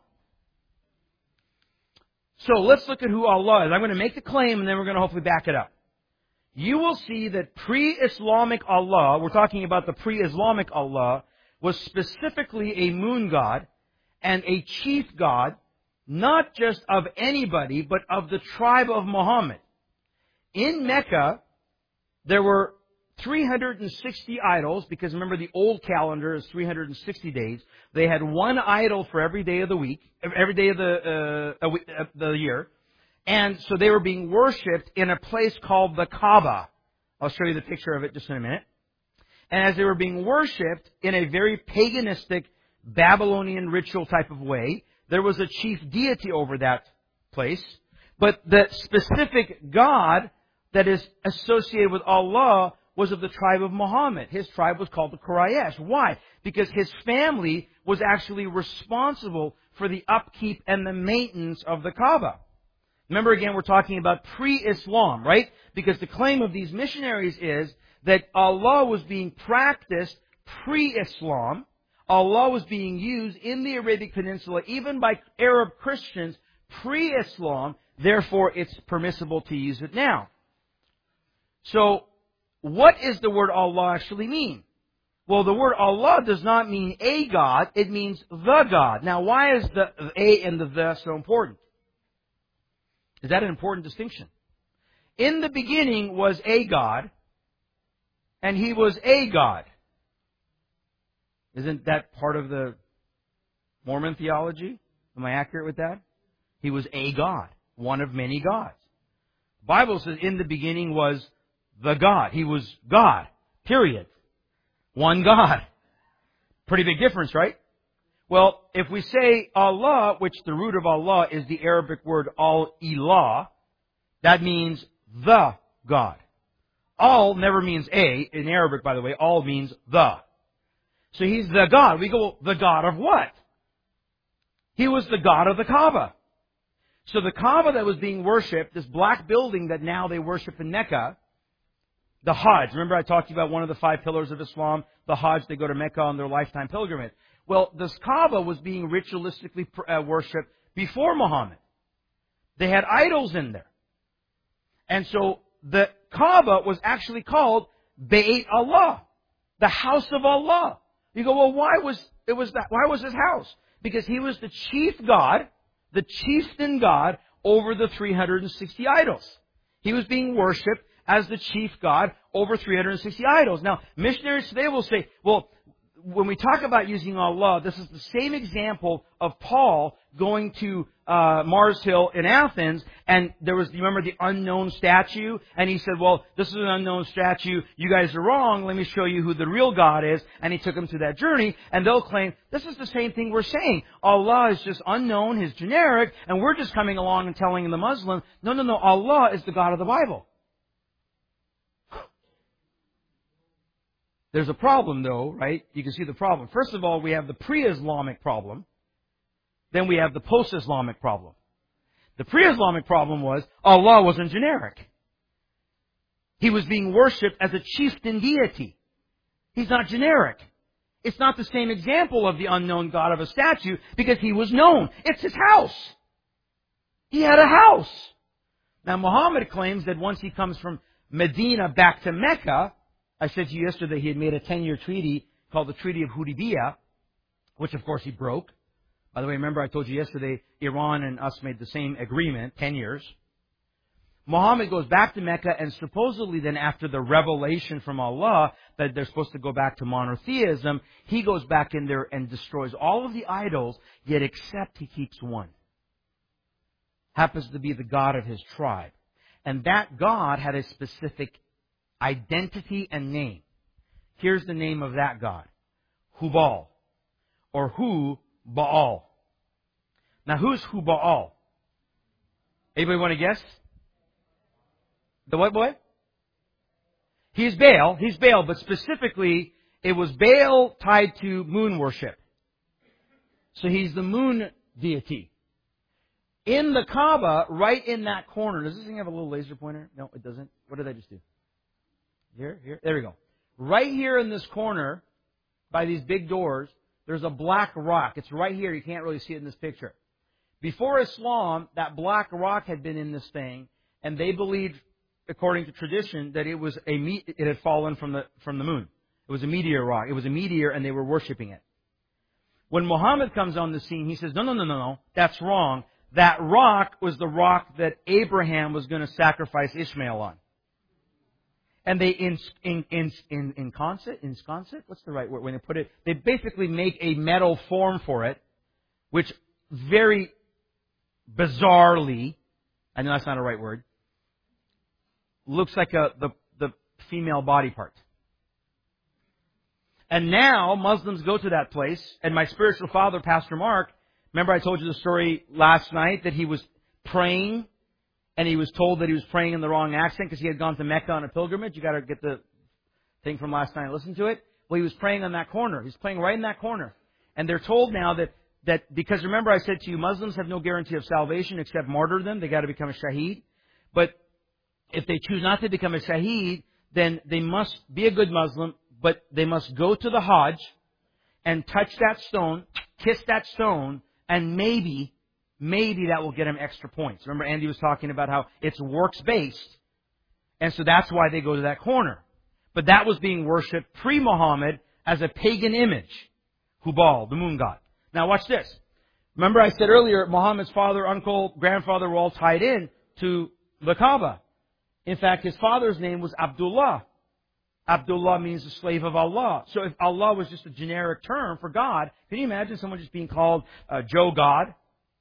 So let's look at who Allah is. I'm going to make the claim and then we're going to hopefully back it up. You will see that pre-Islamic Allah, we're talking about the pre-Islamic Allah, was specifically a moon god and a chief god, not just of anybody, but of the tribe of Muhammad. In Mecca, there were three hundred sixty idols, because remember the old calendar is three hundred sixty days. They had one idol for every day of the week, every day of the, uh, uh, the year. And so they were being worshipped in a place called the Kaaba. I'll show you the picture of it just in a minute. And as they were being worshipped in a very paganistic Babylonian ritual type of way, there was a chief deity over that place. But the specific God that is associated with Allah was of the tribe of Muhammad. His tribe was called the Quraysh. Why? Because his family was actually responsible for the upkeep and the maintenance of the Kaaba. Remember again, we're talking about pre-Islam, right? Because the claim of these missionaries is that Allah was being practiced pre-Islam. Allah was being used in the Arabic Peninsula, even by Arab Christians, pre-Islam. Therefore, it's permissible to use it now. So, what does the word Allah actually mean? Well, the word Allah does not mean a God, it means the God. Now, why is the a and the the so important? Is that an important distinction? In the beginning was a God, and He was a God. Isn't that part of the Mormon theology? Am I accurate with that? He was a God, one of many gods. The Bible says in the beginning was the God. He was God, period. One God. Pretty big difference, right? Well, if we say Allah, which the root of Allah is the Arabic word al-ilah, that means the God. Al never means a. In Arabic, by the way, al means the. So He's the God. We go, the God of what? He was the God of the Kaaba. So the Kaaba that was being worshipped, this black building that now they worship in Mecca, The Hajj. Remember I talked to you about one of the five pillars of Islam, the Hajj. They go to Mecca on their lifetime pilgrimage. Well, this Kaaba was being ritualistically uh, worshipped before Muhammad. They had idols in there. And so the Kaaba was actually called Bayt Allah, the house of Allah. You go, well, why was it was that? Why was his house? Because he was the chief god, the chieftain god over the three hundred sixty idols. He was being worshipped as the chief god over three hundred sixty idols. Now, missionaries today will say, well, when we talk about using Allah, this is the same example of Paul going to uh, Mars Hill in Athens, and there was, you remember the unknown statue? And he said, well, this is an unknown statue. You guys are wrong. Let me show you who the real God is. And he took them to that journey, and they'll claim, this is the same thing we're saying. Allah is just unknown, He's generic, and we're just coming along and telling the Muslim, no, no, no, Allah is the God of the Bible. There's a problem, though, right? You can see the problem. First of all, we have the pre-Islamic problem. Then we have the post-Islamic problem. The pre-Islamic problem was Allah wasn't generic. He was being worshipped as a chieftain deity. He's not generic. It's not the same example of the unknown God of a statue because he was known. It's his house. He had a house. Now, Muhammad claims that once he comes from Medina back to Mecca, I said to you yesterday he had made a ten-year treaty called the Treaty of Hudaybiyah, which of course he broke. By the way, remember I told you yesterday Iran and us made the same agreement, ten years. Muhammad goes back to Mecca, and supposedly then after the revelation from Allah that they're supposed to go back to monotheism, he goes back in there and destroys all of the idols, yet except he keeps one. Happens to be the God of his tribe. And that God had a specific identity and name. Here's the name of that God. Hubal. Or Hu Baal. Now who's Hu Baal? Anybody want to guess? The what boy? He's Baal. He's Baal, but specifically it was Baal tied to moon worship. So he's the moon deity. In the Kaaba, right in that corner, does this thing have a little laser pointer? No, it doesn't. What did I just do? Here, here, there we go. Right here in this corner, by these big doors, there's a black rock. It's right here. You can't really see it in this picture. Before Islam, that black rock had been in this thing, and they believed, according to tradition, that it was a me- it had fallen from the from the moon. It was a meteor rock. It was a meteor, and they were worshiping it. When Muhammad comes on the scene, he says, "No, no, no, no, no. That's wrong. That rock was the rock that Abraham was going to sacrifice Ishmael on." And they in in in in ensconce it, ensconce it. What's the right word when they put it? They basically make a metal form for it, which very bizarrely, I know that's not a right word, looks like a the the female body part. And now Muslims go to that place, and my spiritual father, Pastor Mark, remember I told you the story last night that he was praying. And he was told that he was praying in the wrong accent because he had gone to Mecca on a pilgrimage. You got to get the thing from last night and listen to it. Well, he was praying on that corner. He's praying right in that corner. And they're told now that, that because remember I said to you, Muslims have no guarantee of salvation except martyrdom. They got to become a shaheed. But if they choose not to become a shaheed, then they must be a good Muslim, but they must go to the Hajj and touch that stone, kiss that stone, and maybe Maybe that will get him extra points. Remember, Andy was talking about how it's works-based. And so that's why they go to that corner. But that was being worshipped pre-Muhammad as a pagan image. Hubal, the moon god. Now watch this. Remember I said earlier, Muhammad's father, uncle, grandfather were all tied in to the Kaaba. In fact, his father's name was Abdullah. Abdullah means the slave of Allah. So if Allah was just a generic term for God, can you imagine someone just being called uh, Joe God?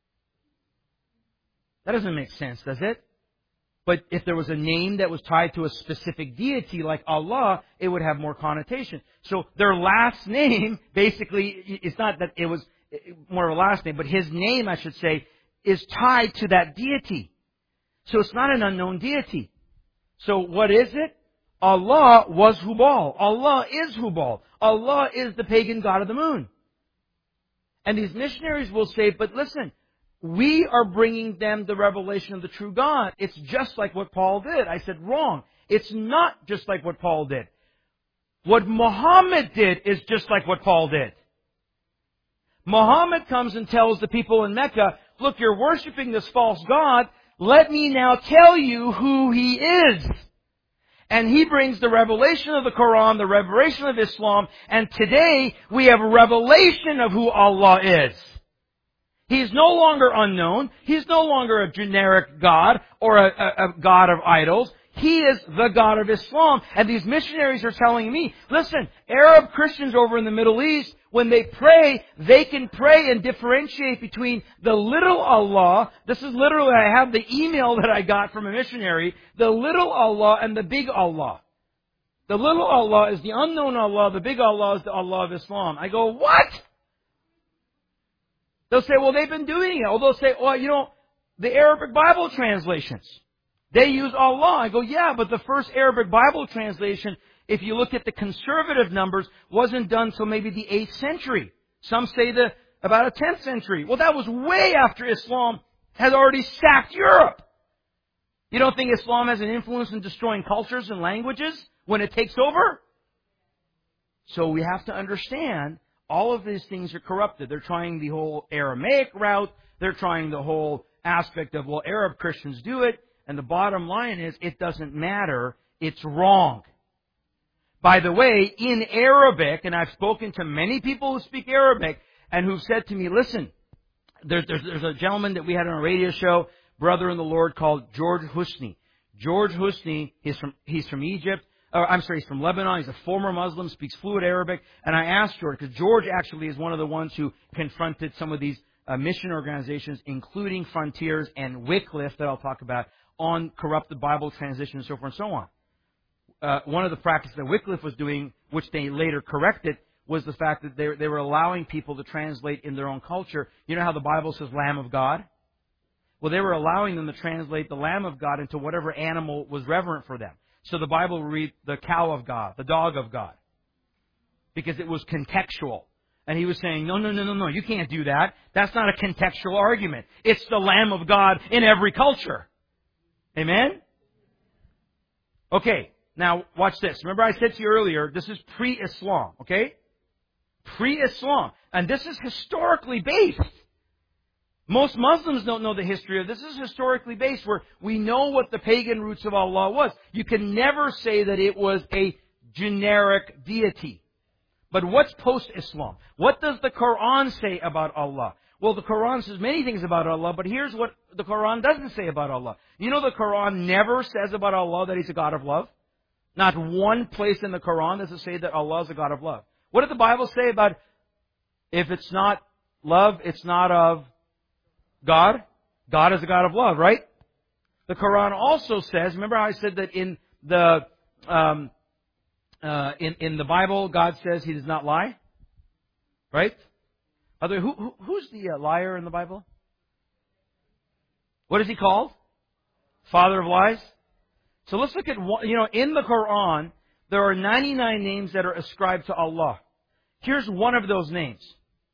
That doesn't make sense, does it? But if there was a name that was tied to a specific deity like Allah, it would have more connotation. So their last name, basically, it's not that it was more of a last name, but his name, I should say, is tied to that deity. So it's not an unknown deity. So what is it? Allah was Hubal. Allah is Hubal. Allah is the pagan god of the moon. And these missionaries will say, but listen, we are bringing them the revelation of the true God. It's just like what Paul did. I said, wrong. It's not just like what Paul did. What Muhammad did is just like what Paul did. Muhammad comes and tells the people in Mecca, look, you're worshiping this false god. Let me now tell you who he is. And he brings the revelation of the Quran, the revelation of Islam, and today we have a revelation of who Allah is. He's no longer unknown. He's no longer a generic God or a, a, a God of idols. He is the God of Islam. And these missionaries are telling me, listen, Arab Christians over in the Middle East, when they pray, they can pray and differentiate between the little Allah. This is literally, I have the email that I got from a missionary. The little Allah and the big Allah. The little Allah is the unknown Allah. The big Allah is the Allah of Islam. I go, what? They'll say, well, they've been doing it. Or they'll say, well, you know, the Arabic Bible translations. They use Allah. I go, yeah, but the first Arabic Bible translation, if you look at the conservative numbers, wasn't done until maybe the eighth century. Some say the about a tenth century. Well, that was way after Islam had already sacked Europe. You don't think Islam has an influence in destroying cultures and languages when it takes over? So we have to understand all of these things are corrupted. They're trying the whole Aramaic route. They're trying the whole aspect of, well, Arab Christians do it. And the bottom line is, it doesn't matter. It's wrong. By the way, in Arabic, and I've spoken to many people who speak Arabic, and who've said to me, listen, there's, there's, there's a gentleman that we had on a radio show, brother in the Lord, called George Husni. George Husni, he's from, he's from Egypt. Uh, I'm sorry, he's from Lebanon. He's a former Muslim, speaks fluent Arabic. And I asked George, because George actually is one of the ones who confronted some of these uh, mission organizations, including Frontiers and Wycliffe, that I'll talk about, on corrupted Bible translation and so forth and so on. Uh, one of the practices that Wycliffe was doing, which they later corrected, was the fact that they, they were allowing people to translate in their own culture. You know how the Bible says Lamb of God? Well, they were allowing them to translate the Lamb of God into whatever animal was reverent for them. So the Bible would read the cow of God, the dog of God, because it was contextual. And he was saying, no, no, no, no, no, you can't do that. That's not a contextual argument. It's the Lamb of God in every culture. Amen? Okay, now watch this. Remember I said to you earlier, this is pre-Islam, okay? Pre-Islam. And this is historically based. Most Muslims don't know the history of this. This is historically based, where we know what the pagan roots of Allah was. You can never say that it was a generic deity. But what's post-Islam? What does the Quran say about Allah? Well, the Quran says many things about Allah, but here's what the Quran doesn't say about Allah. You know, the Quran never says about Allah that He's a God of love. Not one place in the Quran does it say that Allah is a God of love. What did the Bible say about, if it's not love, it's not of God? God is a God of love, right? The Quran also says, remember how I said that in the um, uh, in in the Bible, God says He does not lie, right? Other, who, who, who's the uh, liar in the Bible? What is he called? Father of lies. So let's look at, you know, in the Quran, there are ninety-nine names that are ascribed to Allah. Here's one of those names.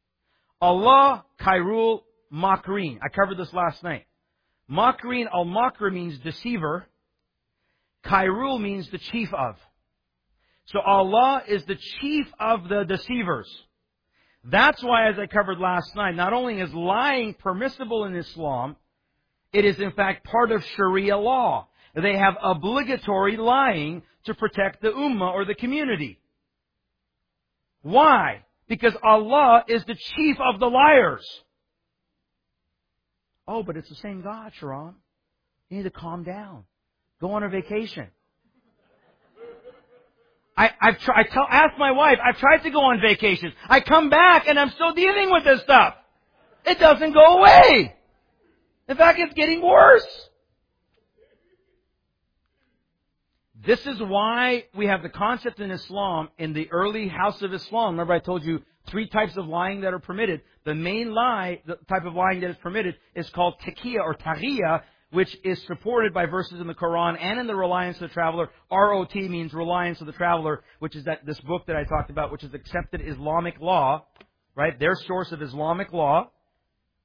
Allah Khairul Makrin. I covered this last night. Makrin, al-Makr means deceiver. Khairul means the chief of. So Allah is the chief of the deceivers. That's why, as I covered last night, not only is lying permissible in Islam, it is in fact part of Sharia law. They have obligatory lying to protect the ummah or the community. Why? Because Allah is the chief of the liars. Oh, but it's the same God, Sharon. You need to calm down. Go on a vacation. I, I've tried, I tell, ask my wife, I've tried to go on vacations. I come back and I'm still dealing with this stuff. It doesn't go away. In fact, it's getting worse. This is why we have the concept in Islam, in the early House of Islam. Remember I told you three types of lying that are permitted. The main lie, the type of lying that is permitted, is called taqiyya or taghiyya, which is supported by verses in the Quran and in the Reliance of the Traveler. R O T means Reliance of the Traveler, which is that this book that I talked about, which is accepted Islamic law, right? Their source of Islamic law.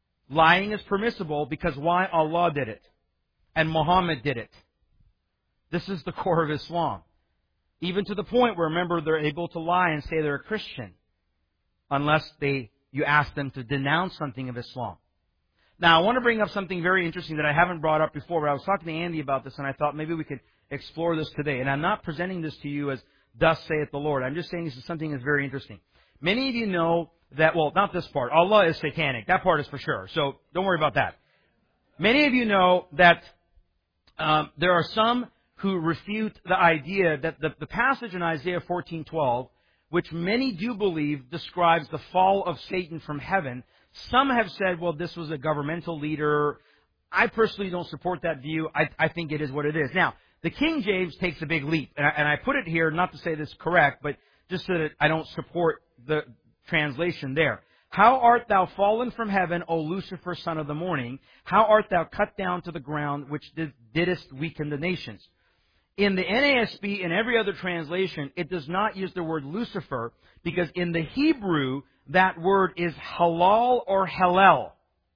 Lying is permissible because why? Allah did it. And Muhammad did it. This is the core of Islam. Even to the point where, remember, they're able to lie and say they're a Christian unless they you ask them to denounce something of Islam. Now, I want to bring up something very interesting that I haven't brought up before, but I was talking to Andy about this, and I thought maybe we could explore this today. And I'm not presenting this to you as, thus saith the Lord. I'm just saying this is something that's very interesting. Many of you know that, well, not this part. Allah is satanic. That part is for sure. So don't worry about that. Many of you know that um, there are some who refute the idea that the, the passage in Isaiah fourteen twelve, which many do believe describes the fall of Satan from heaven. Some have said, well, this was a governmental leader. I personally don't support that view. I, I think it is what it is. Now, the King James takes a big leap. And I, and I put it here not to say this is correct, but just so that I don't support the translation there. How art thou fallen from heaven, O Lucifer, son of the morning? How art thou cut down to the ground, which did, didst weaken the nations? In the N A S B and every other translation, it does not use the word Lucifer, because in the Hebrew, that word is halal or halal.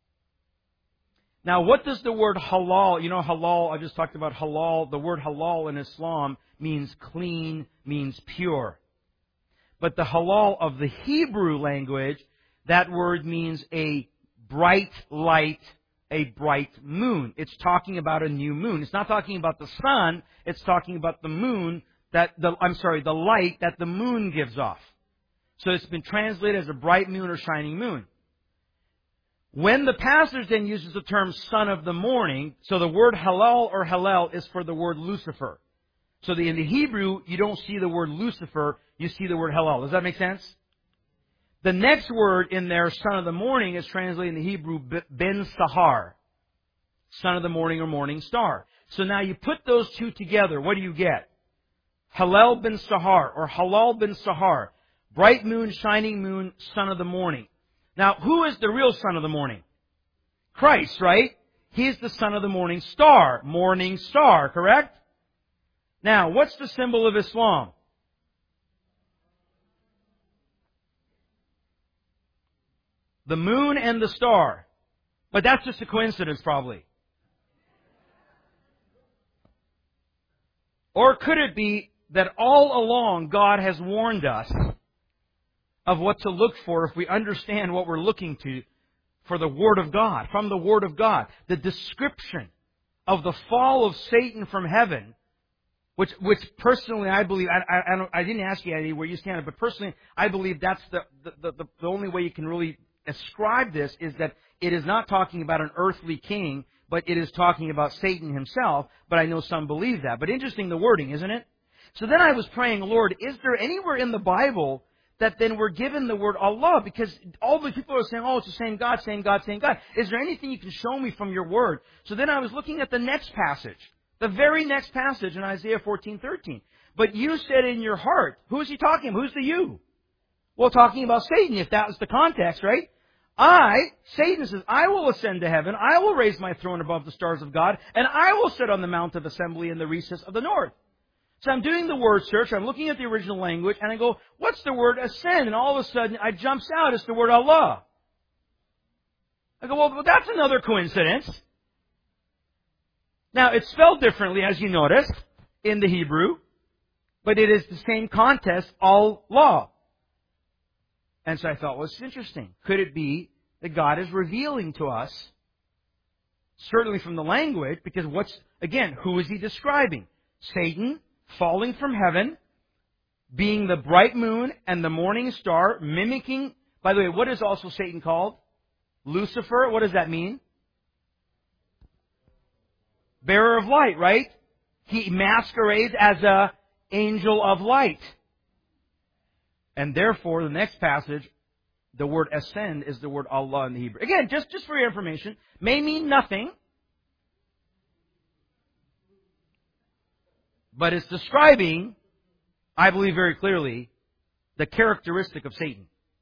Now, what does the word halal, you know halal, I just talked about halal. The word halal in Islam means clean, means pure. But the halal of the Hebrew language, that word means a bright light, a bright moon. It's talking about a new moon. It's not talking about the sun. It's talking about the moon that the, I'm sorry, the light that the moon gives off. So it's been translated as a bright moon or shining moon. When the passage then uses the term son of the morning, so the word halal or halal is for the word Lucifer. So the, in the Hebrew, you don't see the word Lucifer, you see the word halal. Does that make sense? The next word in there, son of the morning, is translated in the Hebrew, ben sahar. Son of the morning or morning star. So now you put those two together, what do you get? Halal bin sahar, or halal bin sahar. Bright moon, shining moon, son of the morning. Now, who is the real son of the morning? Christ, right? He is the son of the morning star. Morning star, correct? Now, what's the symbol of Islam? The moon and the star. But that's just a coincidence, probably. Or could it be that all along God has warned us of what to look for if we understand what we're looking to for the Word of God, from the Word of God? The description of the fall of Satan from heaven, which which personally I believe, I, I, I, don't, I didn't ask you, Eddie, where you stand, but personally I believe that's the, the, the, the only way you can really ascribe this, is that it is not talking about an earthly king, but it is talking about Satan himself. But I know some believe that. But interesting, the wording, isn't it? So then I was praying, Lord, is there anywhere in the Bible that then we're given the word Allah? Because all the people are saying, oh, it's the same God, same God, same God. Is there anything you can show me from your word? So then I was looking at the next passage, the very next passage in Isaiah fourteen thirteen. But you said in your heart, who is he talking about? Who's the you? Well, talking about Satan, if that was the context, right? I, Satan says, I will ascend to heaven, I will raise my throne above the stars of God, and I will sit on the mount of assembly in the recess of the north. So I'm doing the word search, I'm looking at the original language, and I go, what's the word ascend? And all of a sudden, it jumps out, it's the word Allah. I go, well, well, that's another coincidence. Now, it's spelled differently, as you noticed, in the Hebrew, but it is the same context, Allah. And so I thought, well, it's interesting. Could it be that God is revealing to us, certainly from the language, because what's, again, who is he describing? Satan falling from heaven, being the bright moon and the morning star, mimicking, by the way, what is also Satan called? Lucifer. What does that mean? Bearer of light, right? He masquerades as an angel of light. And therefore, the next passage, the word ascend is the word Allah in the Hebrew. Again, just, just for your information, may mean nothing, but it's describing, I believe very clearly, the characteristic of Satan.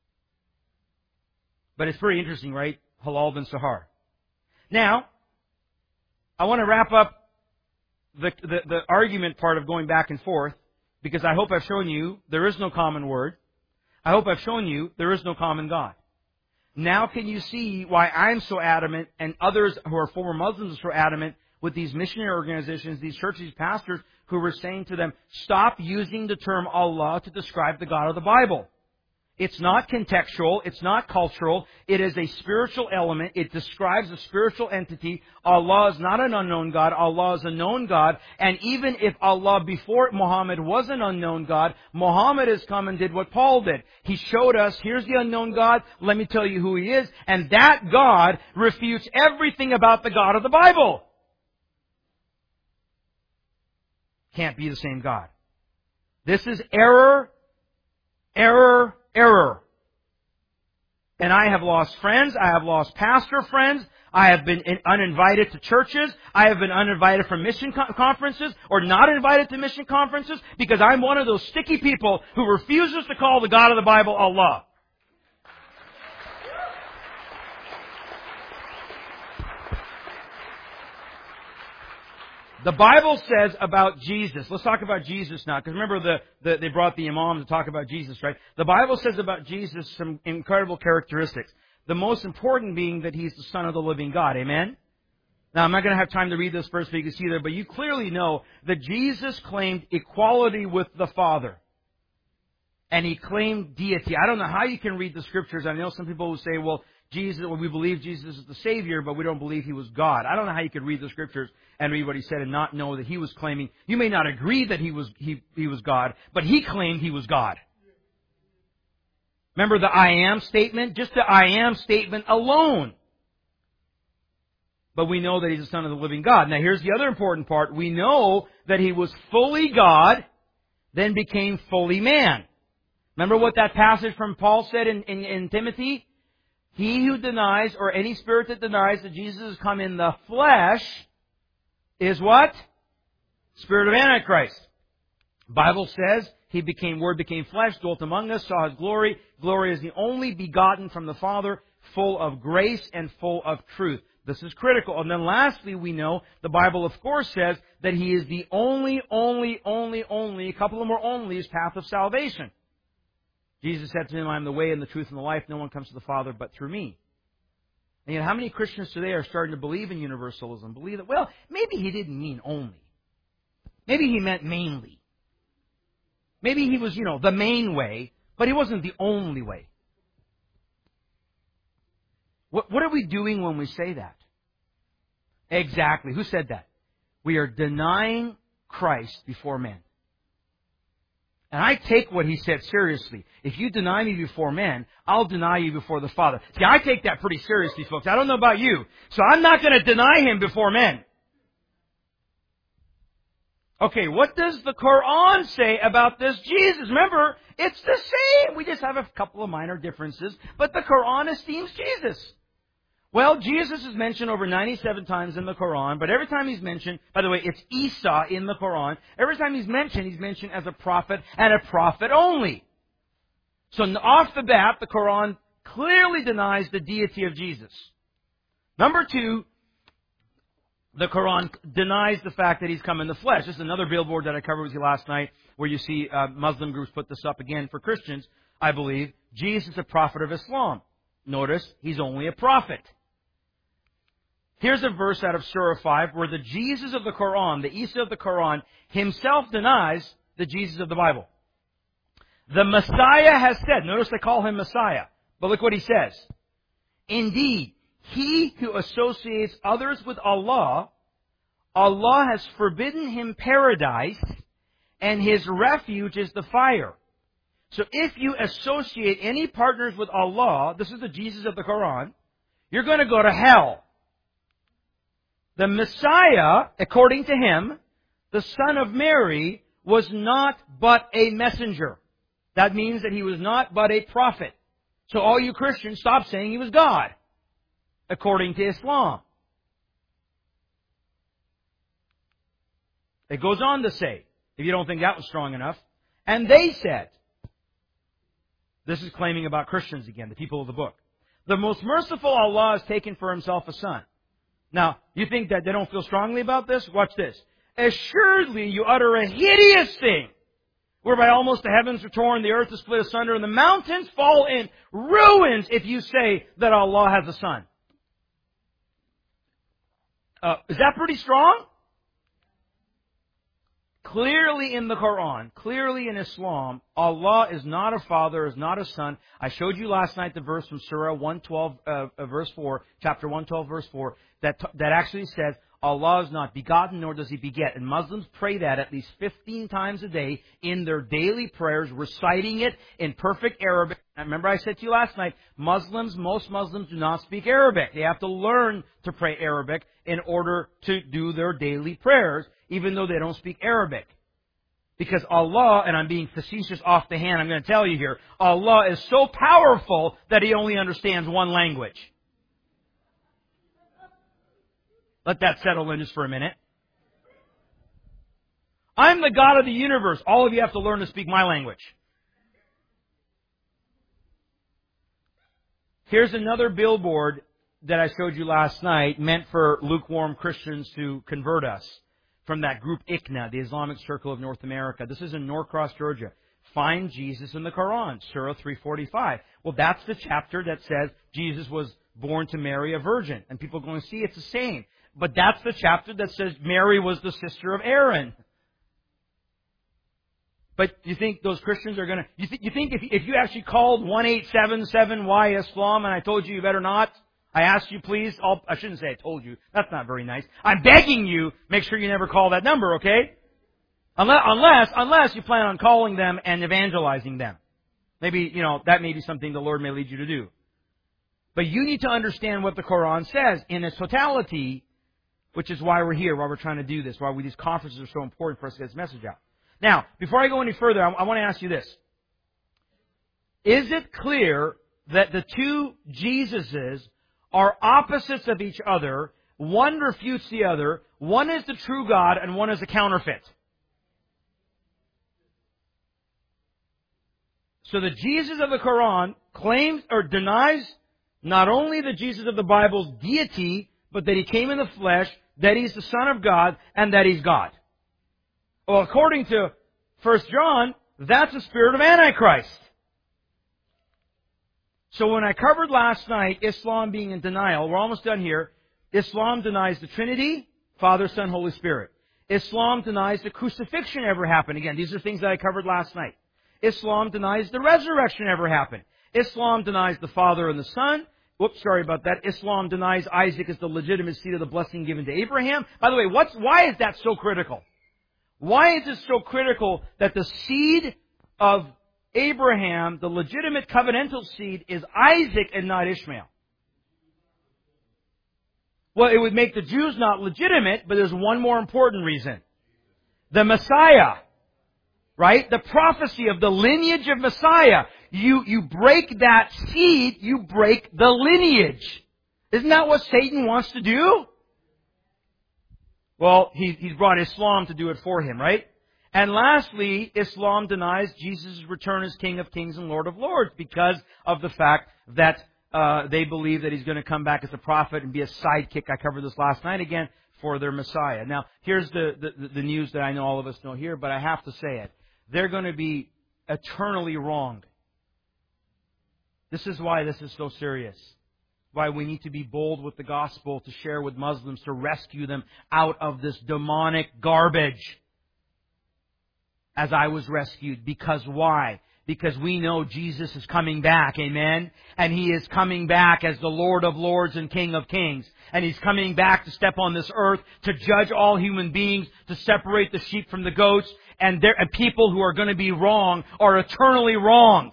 But it's pretty interesting, right? Halal bin Sahar. Now, I want to wrap up the, the, the argument part of going back and forth, because I hope I've shown you there is no common word. I hope I've shown you there is no common God. Now can you see why I'm so adamant, and others who are former Muslims are so adamant, with these missionary organizations, these churches, these pastors who were saying to them, stop using the term Allah to describe the God of the Bible. It's not contextual. It's not cultural. It is a spiritual element. It describes a spiritual entity. Allah is not an unknown God. Allah is a known God. And even if Allah before Muhammad was an unknown God, Muhammad has come and did what Paul did. He showed us, here's the unknown God. Let me tell you who He is. And that God refutes everything about the God of the Bible. Can't be the same God. This is error, error, error. And I have lost friends. I have lost pastor friends. I have been uninvited to churches. I have been uninvited from mission conferences or not invited to mission conferences because I'm one of those sticky people who refuses to call the God of the Bible Allah. The Bible says about Jesus, let's talk about Jesus now, because remember the, the, they brought the imam to talk about Jesus, right? The Bible says about Jesus some incredible characteristics. The most important being that He's the Son of the living God, amen? Now I'm not going to have time to read this verse so you can see there, but you clearly know that Jesus claimed equality with the Father. And He claimed deity. I don't know how you can read the Scriptures. I know some people will say, well, Jesus, well, we believe Jesus is the Savior, but we don't believe He was God. I don't know how you could read the Scriptures and read what He said and not know that He was claiming. You may not agree that He was He, he was God, but He claimed He was God. Remember the I am statement? Just the I am statement alone. But we know that He's the Son of the living God. Now here's the other important part. We know that He was fully God, then became fully man. Remember what that passage from Paul said in, in, in Timothy? He who denies, or any spirit that denies that Jesus has come in the flesh, is what? Spirit of Antichrist. Bible says, He became, Word became flesh, dwelt among us, saw His glory. Glory is the only begotten from the Father, full of grace and full of truth. This is critical. And then lastly, we know, the Bible of course says that He is the only, only, only, only, a couple of more onlys, path of salvation. Jesus said to him, I am the way and the truth and the life. No one comes to the Father but through me. And yet how many Christians today are starting to believe in universalism? Believe that, well, maybe He didn't mean only. Maybe He meant mainly. Maybe He was, you know, the main way, but He wasn't the only way. What, what are we doing when we say that? Exactly. Who said that? We are denying Christ before men. And I take what He said seriously. If you deny me before men, I'll deny you before the Father. See, I take that pretty seriously, folks. I don't know about you. So I'm not going to deny Him before men. Okay, what does the Quran say about this Jesus? Remember, it's the same. We just have a couple of minor differences. But the Quran esteems Jesus. Well, Jesus is mentioned over ninety-seven times in the Quran, but every time He's mentioned, by the way, it's Isa in the Quran. Every time He's mentioned, He's mentioned as a prophet and a prophet only. So off the bat, the Quran clearly denies the deity of Jesus. Number two, the Quran denies the fact that He's come in the flesh. This is another billboard that I covered with you last night, where you see uh, Muslim groups put this up again for Christians, I believe. Jesus is a prophet of Islam. Notice, He's only a prophet. Here's a verse out of Surah five where the Jesus of the Quran, the Isa of the Quran, Himself denies the Jesus of the Bible. The Messiah has said, notice they call Him Messiah, but look what He says. Indeed, he who associates others with Allah, Allah has forbidden him paradise, and his refuge is the fire. So if you associate any partners with Allah, this is the Jesus of the Quran, you're going to go to hell. The Messiah, according to him, the son of Mary, was not but a messenger. That means that He was not but a prophet. So all you Christians, stop saying He was God, according to Islam. It goes on to say, if you don't think that was strong enough, and they said, this is claiming about Christians again, the people of the book, the most merciful Allah has taken for Himself a son. Now, you think that they don't feel strongly about this? Watch this. Assuredly, you utter a hideous thing, whereby almost the heavens are torn, the earth is split asunder, and the mountains fall in ruins if you say that Allah has a son. Uh, is that pretty strong? Clearly in the Quran, clearly in Islam, Allah is not a father, is not a son. I showed you last night the verse from Surah one twelve, uh, verse four, chapter one twelve, verse four, that that actually says Allah is not begotten, nor does He beget. And Muslims pray that at least fifteen times a day in their daily prayers, reciting it in perfect Arabic. And remember I said to you last night, Muslims, most Muslims do not speak Arabic. They have to learn to pray Arabic in order to do their daily prayers, even though they don't speak Arabic. Because Allah, and I'm being facetious off the hand, I'm going to tell you here, Allah is so powerful that He only understands one language. Let that settle in just for a minute. I'm the God of the universe. All of you have to learn to speak my language. Here's another billboard that I showed you last night, meant for lukewarm Christians to convert us, from that group I C N A, the Islamic Circle of North America. This is in Norcross, Georgia. Find Jesus in the Quran, Surah three forty-five. Well, that's the chapter that says Jesus was born to Mary, a virgin. And people are going to see it's the same. But that's the chapter that says Mary was the sister of Aaron. But you think those Christians are going to... You, th- you think if, if you actually called one eight seven seven Y Islam and I told you you better not... I asked you, please, I'll, I shouldn't say I told you. That's not very nice. I'm begging you, make sure you never call that number, okay? Unless, unless, unless you plan on calling them and evangelizing them. Maybe, you know, that may be something the Lord may lead you to do. But you need to understand what the Quran says in its totality, which is why we're here, why we're trying to do this, why we, these conferences are so important for us to get this message out. Now, before I go any further, I, I want to ask you this. Is it clear that the two Jesuses are opposites of each other? One refutes the other. One is the true God and one is a counterfeit. So the Jesus of the Quran claims or denies not only the Jesus of the Bible's deity, but that He came in the flesh, that He's the Son of God, and that He's God. Well, according to First John, that's the spirit of Antichrist. So when I covered last night Islam being in denial, we're almost done here. Islam denies the Trinity, Father, Son, Holy Spirit. Islam denies the crucifixion ever happened. Again, these are things that I covered last night. Islam denies the resurrection ever happened. Islam denies the Father and the Son. Whoops, sorry about that. Islam denies Isaac as the legitimate seed of the blessing given to Abraham. By the way, what's, why is that so critical? Why is it so critical that the seed of Abraham, the legitimate covenantal seed, is Isaac and not Ishmael? Well, it would make the Jews not legitimate, but there's one more important reason. The Messiah, right? The prophecy of the lineage of Messiah. You, you break that seed, you break the lineage. Isn't that what Satan wants to do? Well, he, he's brought Islam to do it for him, right? And lastly, Islam denies Jesus' return as King of Kings and Lord of Lords because of the fact that uh, they believe that He's going to come back as a prophet and be a sidekick. I covered this last night again for their Messiah. Now, here's the, the, the news that I know all of us know here, but I have to say it. They're going to be eternally wrong. This is why this is so serious. Why we need to be bold with the gospel, to share with Muslims, to rescue them out of this demonic garbage. As I was rescued. Because why? Because we know Jesus is coming back. Amen? And He is coming back as the Lord of Lords and King of Kings. And He's coming back to step on this earth, to judge all human beings, to separate the sheep from the goats. And, there, and people who are going to be wrong are eternally wrong.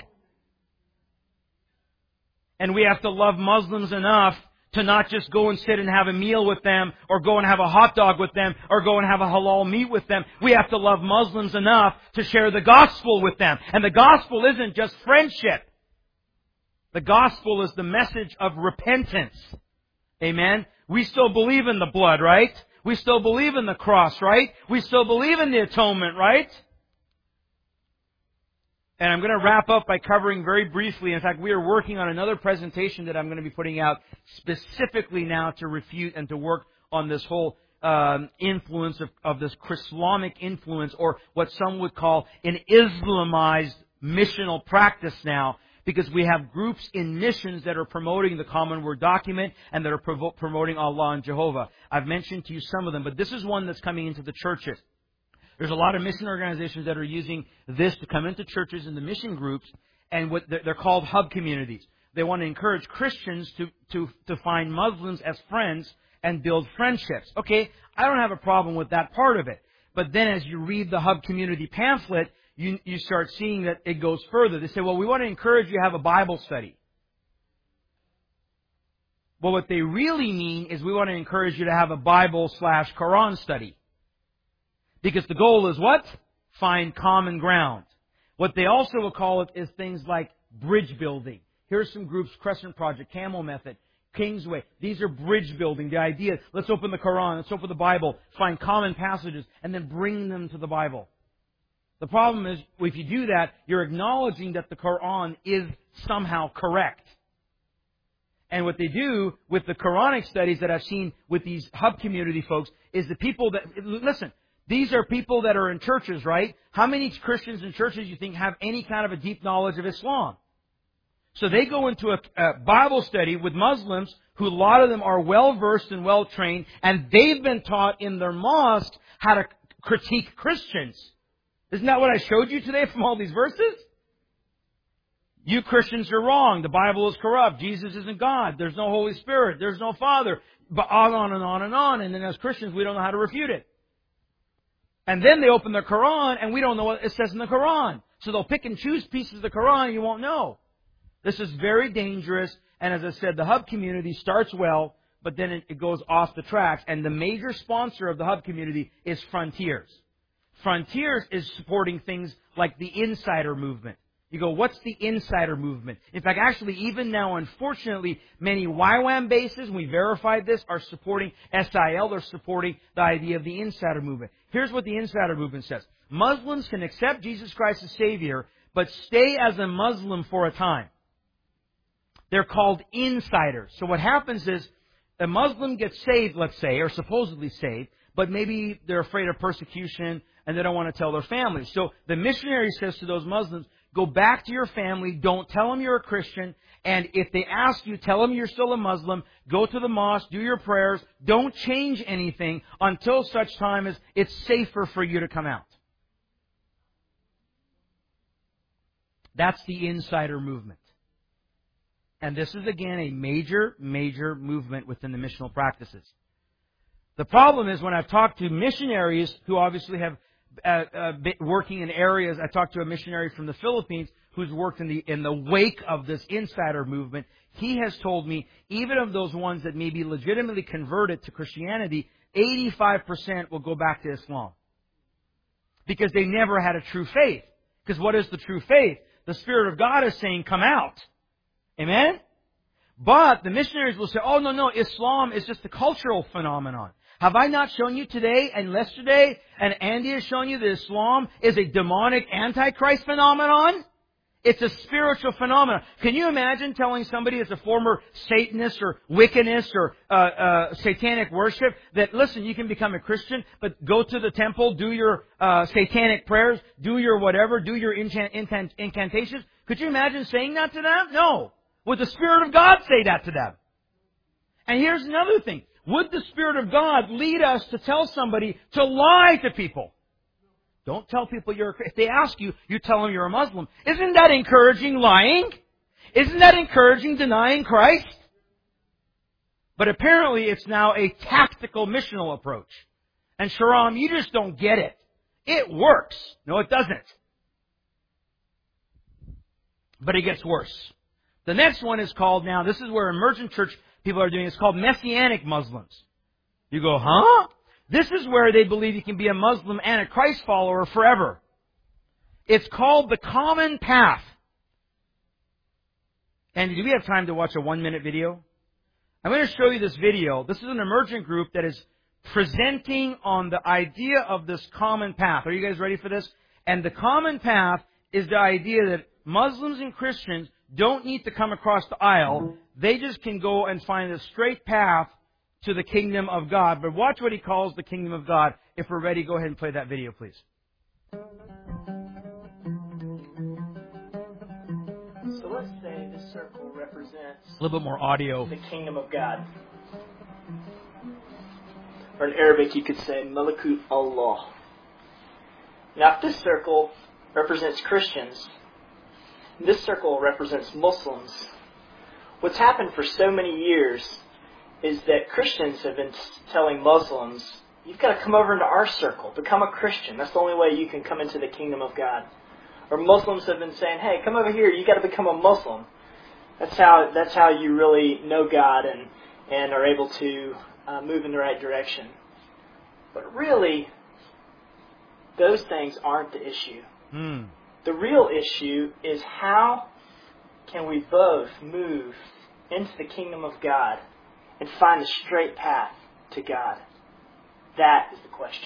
And we have to love Muslims enough to not just go and sit and have a meal with them, or go and have a hot dog with them, or go and have a halal meat with them. We have to love Muslims enough to share the gospel with them. And the gospel isn't just friendship. The gospel is the message of repentance. Amen? We still believe in the blood, right? We still believe in the cross, right? We still believe in the atonement, right? And I'm going to wrap up by covering very briefly. In fact, we are working on another presentation that I'm going to be putting out specifically now to refute and to work on this whole um, influence of, of this Islamic influence, or what some would call an Islamized missional practice now, because we have groups in missions that are promoting the Common Word document and that are provo- promoting Allah and Jehovah. I've mentioned to you some of them, but this is one that's coming into the churches. There's a lot of mission organizations that are using this to come into churches and the mission groups, and what they're called hub communities. They want to encourage Christians to, to, to find Muslims as friends and build friendships. Okay, I don't have a problem with that part of it. But then as you read the hub community pamphlet, you, you start seeing that it goes further. They say, well, we want to encourage you to have a Bible study. Well, what they really mean is we want to encourage you to have a Bible slash Quran study. Because the goal is what? Find common ground. What they also will call it is things like bridge building. Here's some groups: Crescent Project, Camel Method, Kingsway. These are bridge building. The idea, let's open the Quran, let's open the Bible, find common passages, and then bring them to the Bible. The problem is, if you do that, you're acknowledging that the Quran is somehow correct. And what they do with the Quranic studies that I've seen with these hub community folks is the people that, listen, these are people that are in churches, right? How many Christians in churches you think have any kind of a deep knowledge of Islam? So they go into a, a Bible study with Muslims who a lot of them are well-versed and well-trained, and they've been taught in their mosque how to critique Christians. Isn't that what I showed you today from all these verses? You Christians are wrong. The Bible is corrupt. Jesus isn't God. There's no Holy Spirit. There's no Father. But on and on and on. And then as Christians, we don't know how to refute it. And then they open the Quran, and we don't know what it says in the Quran. So they'll pick and choose pieces of the Quran, and you won't know. This is very dangerous. And as I said, the hub community starts well, but then it goes off the tracks. And the major sponsor of the hub community is Frontiers. Frontiers is supporting things like the Insider Movement. You go, what's the Insider Movement? In fact, actually, even now, unfortunately, many Y WAM bases, we verified this, are supporting S I L. They're supporting the idea of the Insider Movement. Here's what the Insider Movement says. Muslims can accept Jesus Christ as Savior, but stay as a Muslim for a time. They're called insiders. So what happens is, a Muslim gets saved, let's say, or supposedly saved, but maybe they're afraid of persecution and they don't want to tell their family. So the missionary says to those Muslims, go back to your family, don't tell them you're a Christian, and if they ask you, tell them you're still a Muslim, go to the mosque, do your prayers, don't change anything until such time as it's safer for you to come out. That's the Insider Movement. And this is, again, a major, major movement within the missional practices. The problem is when I've talked to missionaries who obviously have uh, uh, been working in areas, I talked to a missionary from the Philippines who's worked in the in the wake of this Insider Movement. He has told me, even of those ones that may be legitimately converted to Christianity, eighty-five percent will go back to Islam. Because they never had a true faith. Because what is the true faith? The Spirit of God is saying, come out. Amen? But the missionaries will say, oh, no, no, Islam is just a cultural phenomenon. Have I not shown you today and yesterday, and Andy has shown you that Islam is a demonic Antichrist phenomenon? It's a spiritual phenomenon. Can you imagine telling somebody that's a former Satanist or Wiccanist or uh, uh, satanic worship that, listen, you can become a Christian, but go to the temple, do your uh, satanic prayers, do your whatever, do your incant- incant- incantations? Could you imagine saying that to them? No. Would the Spirit of God say that to them? And here's another thing. Would the Spirit of God lead us to tell somebody to lie to people? Don't tell people you're a Christian. If they ask you, you tell them you're a Muslim. Isn't that encouraging lying? Isn't that encouraging denying Christ? But apparently it's now a tactical missional approach. And Sharam, you just don't get it. It works. No, it doesn't. But it gets worse. The next one is called now, this is where emergent church people are doing, it's called Messianic Muslims. You go, huh? This is where they believe you can be a Muslim and a Christ follower forever. It's called the Common Path. And do we have time to watch a one-minute video? I'm going to show you this video. This is an emergent group that is presenting on the idea of this common path. Are you guys ready for this? And the common path is the idea that Muslims and Christians don't need to come across the aisle. They just can go and find a straight path to the kingdom of God. But watch what he calls the kingdom of God. If we're ready, go ahead and play that video, please. So let's say this circle represents A little bit more audio. the kingdom of God. Or in Arabic you could say Malakut Allah. Now, if this circle represents Christians, and this circle represents Muslims, what's happened for so many years is that Christians have been telling Muslims, you've got to come over into our circle, become a Christian. That's the only way you can come into the kingdom of God. Or Muslims have been saying, hey, come over here, you've got to become a Muslim. That's how that's how you really know God and, and are able to uh, move in the right direction. But really, those things aren't the issue. Hmm. The real issue is how can we both move into the kingdom of God and find the straight path to God? That is the question.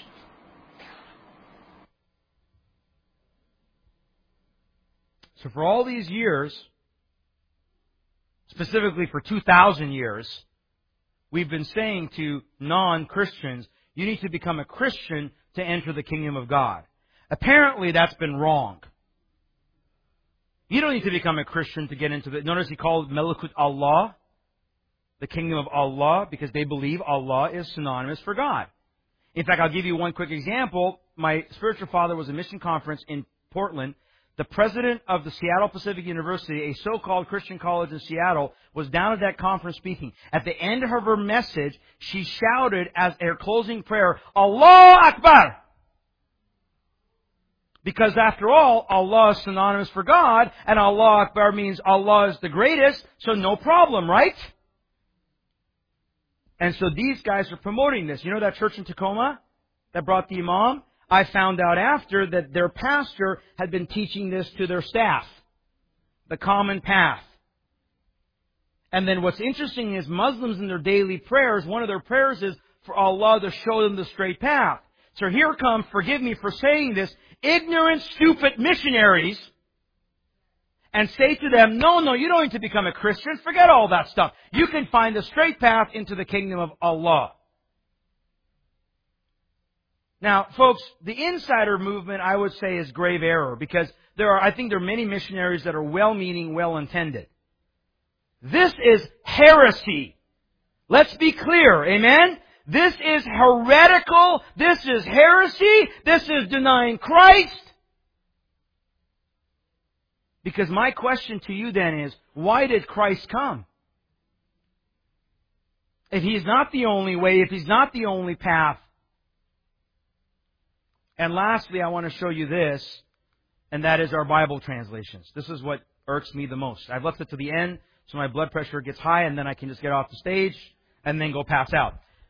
So for all these years, specifically for two thousand years, we've been saying to non-Christians, you need to become a Christian to enter the kingdom of God. Apparently that's been wrong. You don't need to become a Christian to get into the... Notice he called Melekut Allah, the kingdom of Allah, because they believe Allah is synonymous for God. In fact, I'll give you one quick example. My spiritual father was a mission conference in Portland. The president of the Seattle Pacific University, a so-called Christian college in Seattle, was down at that conference speaking. At the end of her message, she shouted as her closing prayer, Allah Akbar! Because after all, Allah is synonymous for God, and Allah Akbar means Allah is the greatest, so no problem, right? And so these guys are promoting this. You know that church in Tacoma that brought the imam? I found out after that their pastor had been teaching this to their staff. The common path. And then what's interesting is Muslims in their daily prayers, one of their prayers is for Allah to show them the straight path. So here come, forgive me for saying this, ignorant, stupid missionaries and say to them, no, no, you don't need to become a Christian. Forget all that stuff. You can find the straight path into the kingdom of Allah. Now, folks, the insider movement, I would say, is grave error because there are, I think there are many missionaries that are well-meaning, well-intended. This is heresy. Let's be clear, amen? This is heretical. This is heresy. This is denying Christ. Because my question to you then is, why did Christ come? If He's not the only way, if He's not the only path. And lastly, I want to show you this, and that is our Bible translations. This is what irks me the most. I've left it to the end, so my blood pressure gets high, and then I can just get off the stage and then go pass out.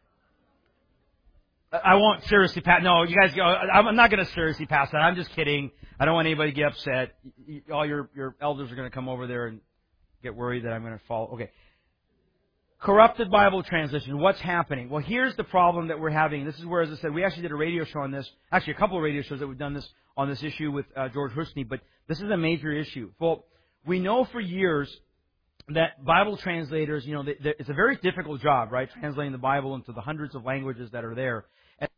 I won't seriously pass. No, you guys go. I'm not going to seriously pass out. I'm just kidding. I don't want anybody to get upset. All your, your elders are going to come over there and get worried that I'm going to fall. Okay. Corrupted Bible translation. What's happening? Well, here's the problem that we're having. This is where, as I said, we actually did a radio show on this. Actually, a couple of radio shows that we've done this on this issue with uh, George Husney. But this is a major issue. Well, we know for years that Bible translators, you know, they, they, it's a very difficult job, right? Translating the Bible into the hundreds of languages that are there. And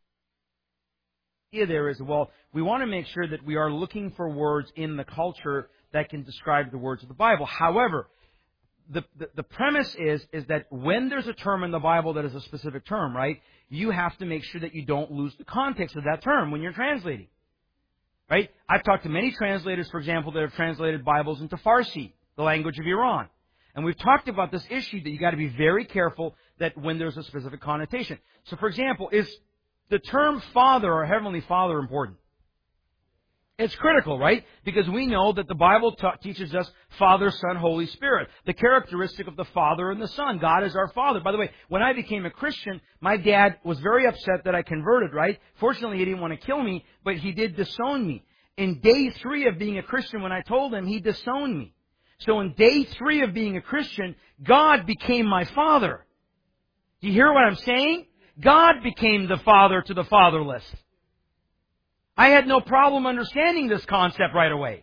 the idea there is, well, we want to make sure that we are looking for words in the culture that can describe the words of the Bible. However, The, the, the premise is, is that when there's a term in the Bible that is a specific term, right, you have to make sure that you don't lose the context of that term when you're translating. Right? I've talked to many translators, for example, that have translated Bibles into Farsi, the language of Iran. And we've talked about this issue that you've got to be very careful that when there's a specific connotation. So, for example, is the term Father or Heavenly Father important? It's critical, right? Because we know that the Bible ta- teaches us Father, Son, Holy Spirit. The characteristic of the Father and the Son. God is our Father. By the way, when I became a Christian, my dad was very upset that I converted, right? Fortunately, he didn't want to kill me, but he did disown me. In day three of being a Christian, when I told him, he disowned me. So in day three of being a Christian, God became my Father. Do you hear what I'm saying? God became the Father to the fatherless. I had no problem understanding this concept right away.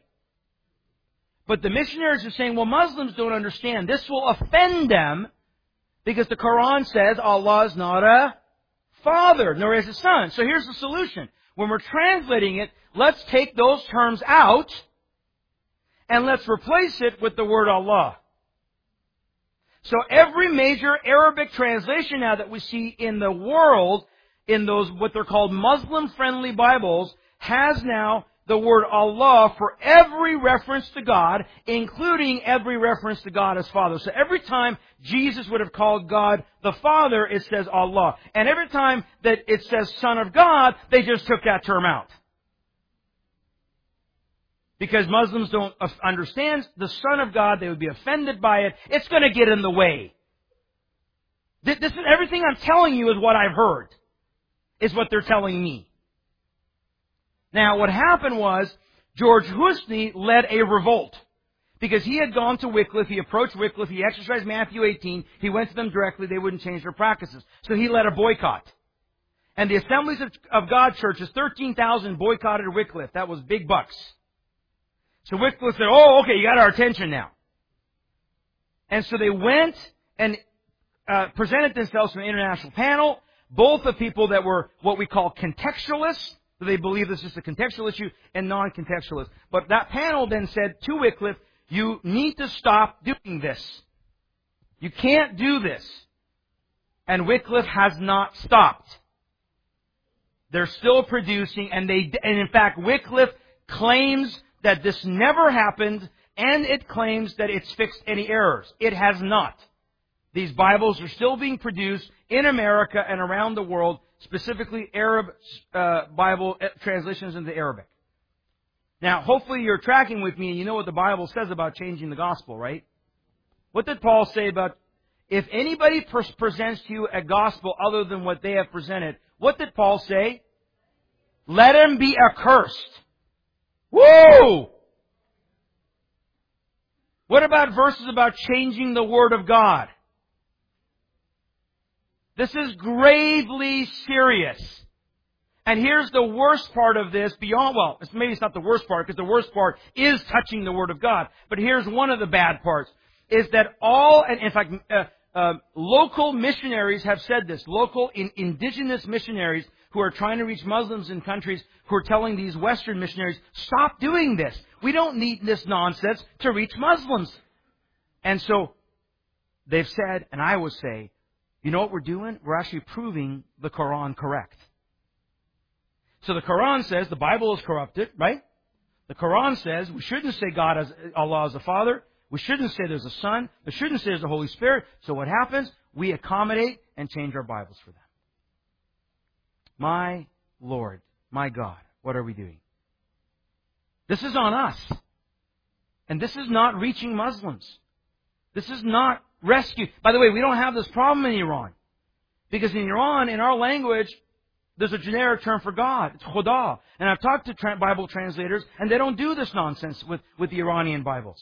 But the missionaries are saying, well, Muslims don't understand. This will offend them because the Quran says Allah is not a father, nor is a son. So here's the solution. When we're translating it, let's take those terms out and let's replace it with the word Allah. So every major Arabic translation now that we see in the world, in those what they're called Muslim-friendly Bibles, has now the word Allah for every reference to God, including every reference to God as Father. So every time Jesus would have called God the Father, it says Allah. And every time that it says Son of God, they just took that term out. Because Muslims don't understand the Son of God, they would be offended by it. It's going to get in the way. This is everything I'm telling you is what I've heard, is what they're telling me. Now, what happened was, George Husney led a revolt. Because he had gone to Wycliffe, he approached Wycliffe, he exercised Matthew eighteen, he went to them directly, they wouldn't change their practices. So he led a boycott. And the Assemblies of, of God churches, thirteen thousand boycotted Wycliffe. That was big bucks. So Wycliffe said, oh, okay, you got our attention now. And so they went and uh, presented themselves to an international panel, both of people that were what we call contextualists. So they believe this is a contextual issue, and non-contextualists. But that panel then said to Wycliffe, you need to stop doing this. You can't do this. And Wycliffe has not stopped. They're still producing, and they, and in fact, Wycliffe claims that this never happened, and it claims that it's fixed any errors. It has not. These Bibles are still being produced in America and around the world, specifically Arab uh, Bible translations into Arabic. Now, hopefully you're tracking with me and you know what the Bible says about changing the gospel, right? What did Paul say about, if anybody pre- presents to you a gospel other than what they have presented, what did Paul say? Let him be accursed. Whoa! What about verses about changing the Word of God? This is gravely serious. And here's the worst part of this beyond, well, maybe it's not the worst part, because the worst part is touching the Word of God. But here's one of the bad parts, is that all, and in fact, uh, uh, local missionaries have said this, local in, indigenous missionaries who are trying to reach Muslims in countries who are telling these Western missionaries, stop doing this. We don't need this nonsense to reach Muslims. And so they've said, and I would say, you know what we're doing? We're actually proving the Quran correct. So the Quran says the Bible is corrupted, right? The Quran says we shouldn't say God as Allah is a Father. We shouldn't say there's a Son. We shouldn't say there's a Holy Spirit. So what happens? We accommodate and change our Bibles for them. My Lord, my God, what are we doing? This is on us. And this is not reaching Muslims. This is not rescue. By the way, we don't have this problem in Iran. Because in Iran, in our language, there's a generic term for God. It's Khuda. And I've talked to tra- Bible translators, and they don't do this nonsense with, with the Iranian Bibles.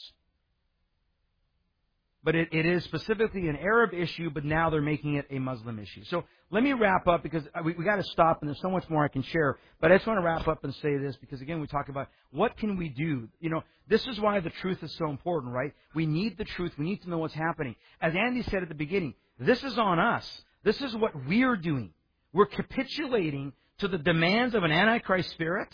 But it, it is specifically an Arab issue, but now they're making it a Muslim issue. So let me wrap up, because we, we got to stop, and there's so much more I can share. But I just want to wrap up and say this, because again, we talk about what can we do. You know, this is why the truth is so important, right? We need the truth. We need to know what's happening. As Andy said at the beginning, this is on us. This is what we're doing. We're capitulating to the demands of an Antichrist spirit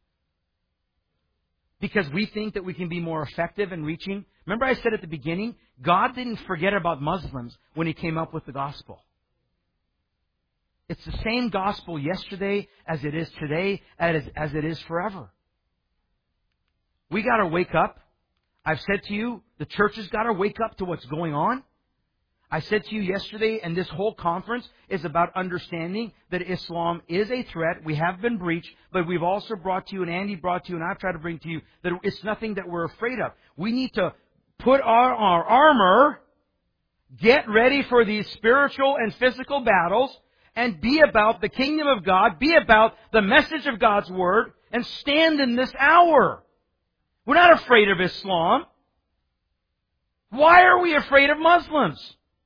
because we think that we can be more effective in reaching. Remember I said at the beginning, God didn't forget about Muslims when He came up with the gospel. It's the same gospel yesterday as it is today, as, as it is forever. We got to wake up. I've said to you, the church has got to wake up to what's going on. I said to you yesterday, and this whole conference is about understanding that Islam is a threat. We have been breached, but we've also brought to you, and Andy brought to you, and I've tried to bring to you, that it's nothing that we're afraid of. We need to put our, our armor, get ready for these spiritual and physical battles, and be about the kingdom of God, be about the message of God's Word, and stand in this hour. We're not afraid of Islam. Why are we afraid of Muslims?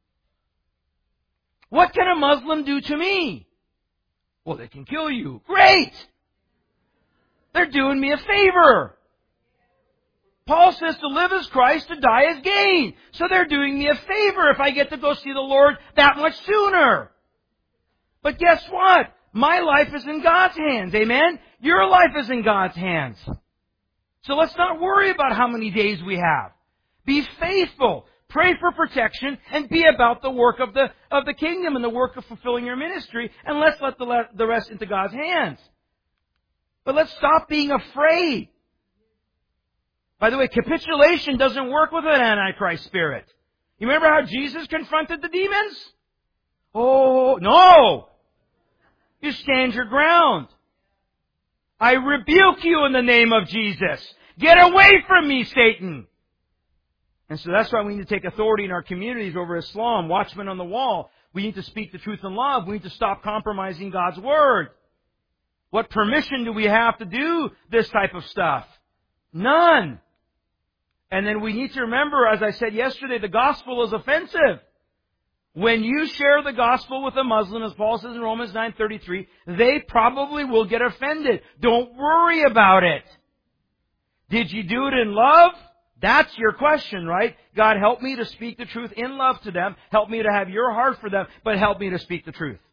What can a Muslim do to me? Well, they can kill you. Great! They're doing me a favor. Paul says to live as Christ, to die as gain. So they're doing me a favor if I get to go see the Lord that much sooner. But guess what? My life is in God's hands. Amen? Your life is in God's hands. So let's not worry about how many days we have. Be faithful. Pray for protection and be about the work of the of the kingdom and the work of fulfilling your ministry, and let's let the, the rest into God's hands. But let's stop being afraid. By the way, capitulation doesn't work with an Antichrist spirit. You remember how Jesus confronted the demons? Oh, no! You stand your ground. I rebuke you in the name of Jesus. Get away from me, Satan! And so that's why we need to take authority in our communities over Islam, watchmen on the wall. We need to speak the truth in love. We need to stop compromising God's Word. What permission do we have to do this type of stuff? None. And then we need to remember, as I said yesterday, the gospel is offensive. When you share the gospel with a Muslim, as Paul says in Romans nine thirty-three, they probably will get offended. Don't worry about it. Did you do it in love? That's your question, right? God, help me to speak the truth in love to them. Help me to have your heart for them, but help me to speak the truth.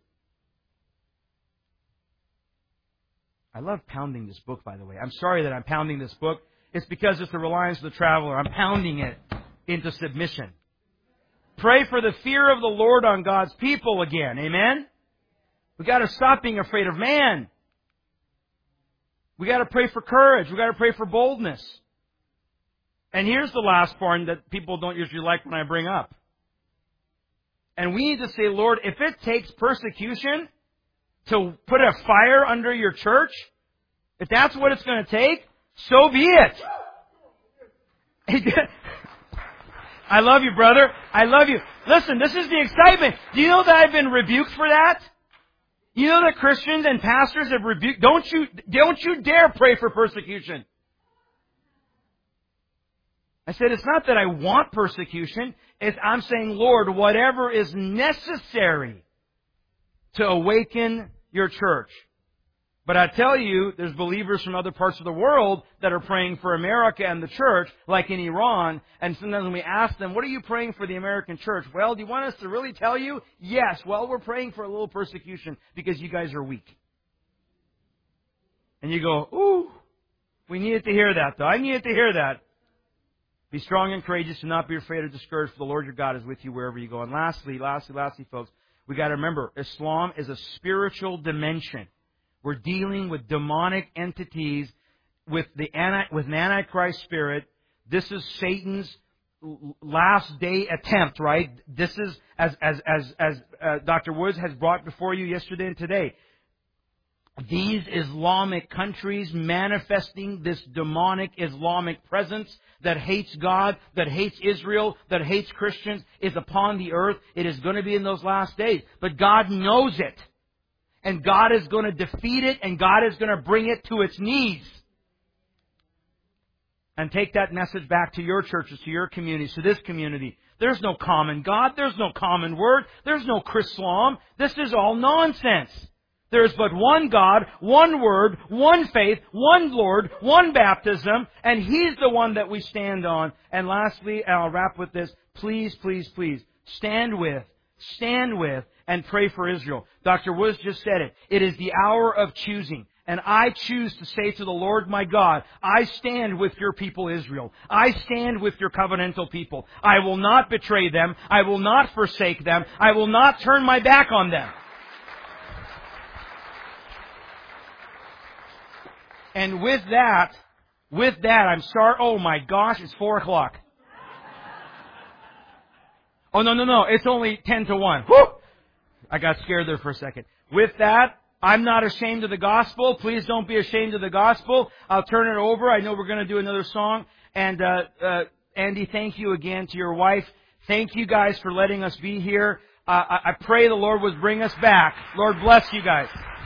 I love pounding this book, by the way. I'm sorry that I'm pounding this book. It's because it's the Reliance of the Traveler. I'm pounding it into submission. Pray for the fear of the Lord on God's people again. Amen? We've got to stop being afraid of man. We've got to pray for courage. We've got to pray for boldness. And here's the last part that people don't usually like when I bring up. And we need to say, Lord, if it takes persecution to put a fire under your church, if that's what it's going to take, so be it. I love you, brother. I love you. Listen, this is the excitement. Do you know that I've been rebuked for that? You know that Christians and pastors have rebuked. Don't you, don't you dare pray for persecution. I said, it's not that I want persecution. It's I'm saying, Lord, whatever is necessary to awaken your church. But I tell you, there's believers from other parts of the world that are praying for America and the church, like in Iran. And sometimes when we ask them, what are you praying for the American church? Well, do you want us to really tell you? Yes. Well, we're praying for a little persecution because you guys are weak. And you go, ooh, we needed to hear that, though. I needed to hear that. Be strong and courageous. Do not be afraid or discouraged, for the Lord your God is with you wherever you go. And lastly, lastly, lastly, folks, we got to remember, Islam is a spiritual dimension. We're dealing with demonic entities with the anti, with an Antichrist spirit. This is Satan's last day attempt, right? This is, as as as as uh, Doctor Woods has brought before you yesterday and today, these Islamic countries manifesting this demonic Islamic presence that hates God, that hates Israel, that hates Christians, is upon the earth. It is going to be in those last days. But God knows it. And God is going to defeat it, and God is going to bring it to its knees. And take that message back to your churches, to your communities, to this community. There's no common God. There's no common word. There's no Chrislam. This is all nonsense. There is but one God, one Word, one faith, one Lord, one baptism, and He's the one that we stand on. And lastly, and I'll wrap with this, please, please, please, stand with, stand with, and pray for Israel. Doctor Woods just said it. It is the hour of choosing. And I choose to say to the Lord my God, I stand with your people Israel. I stand with your covenantal people. I will not betray them. I will not forsake them. I will not turn my back on them. And with that, with that, I'm sorry. Oh my gosh, it's four o'clock. Oh no, no, no. It's only ten to one. Whew! I got scared there for a second. With that, I'm not ashamed of the gospel. Please don't be ashamed of the gospel. I'll turn it over. I know we're going to do another song. And, uh, uh, Andy, thank you again to your wife. Thank you guys for letting us be here. Uh, I, I pray the Lord would bring us back. Lord bless you guys.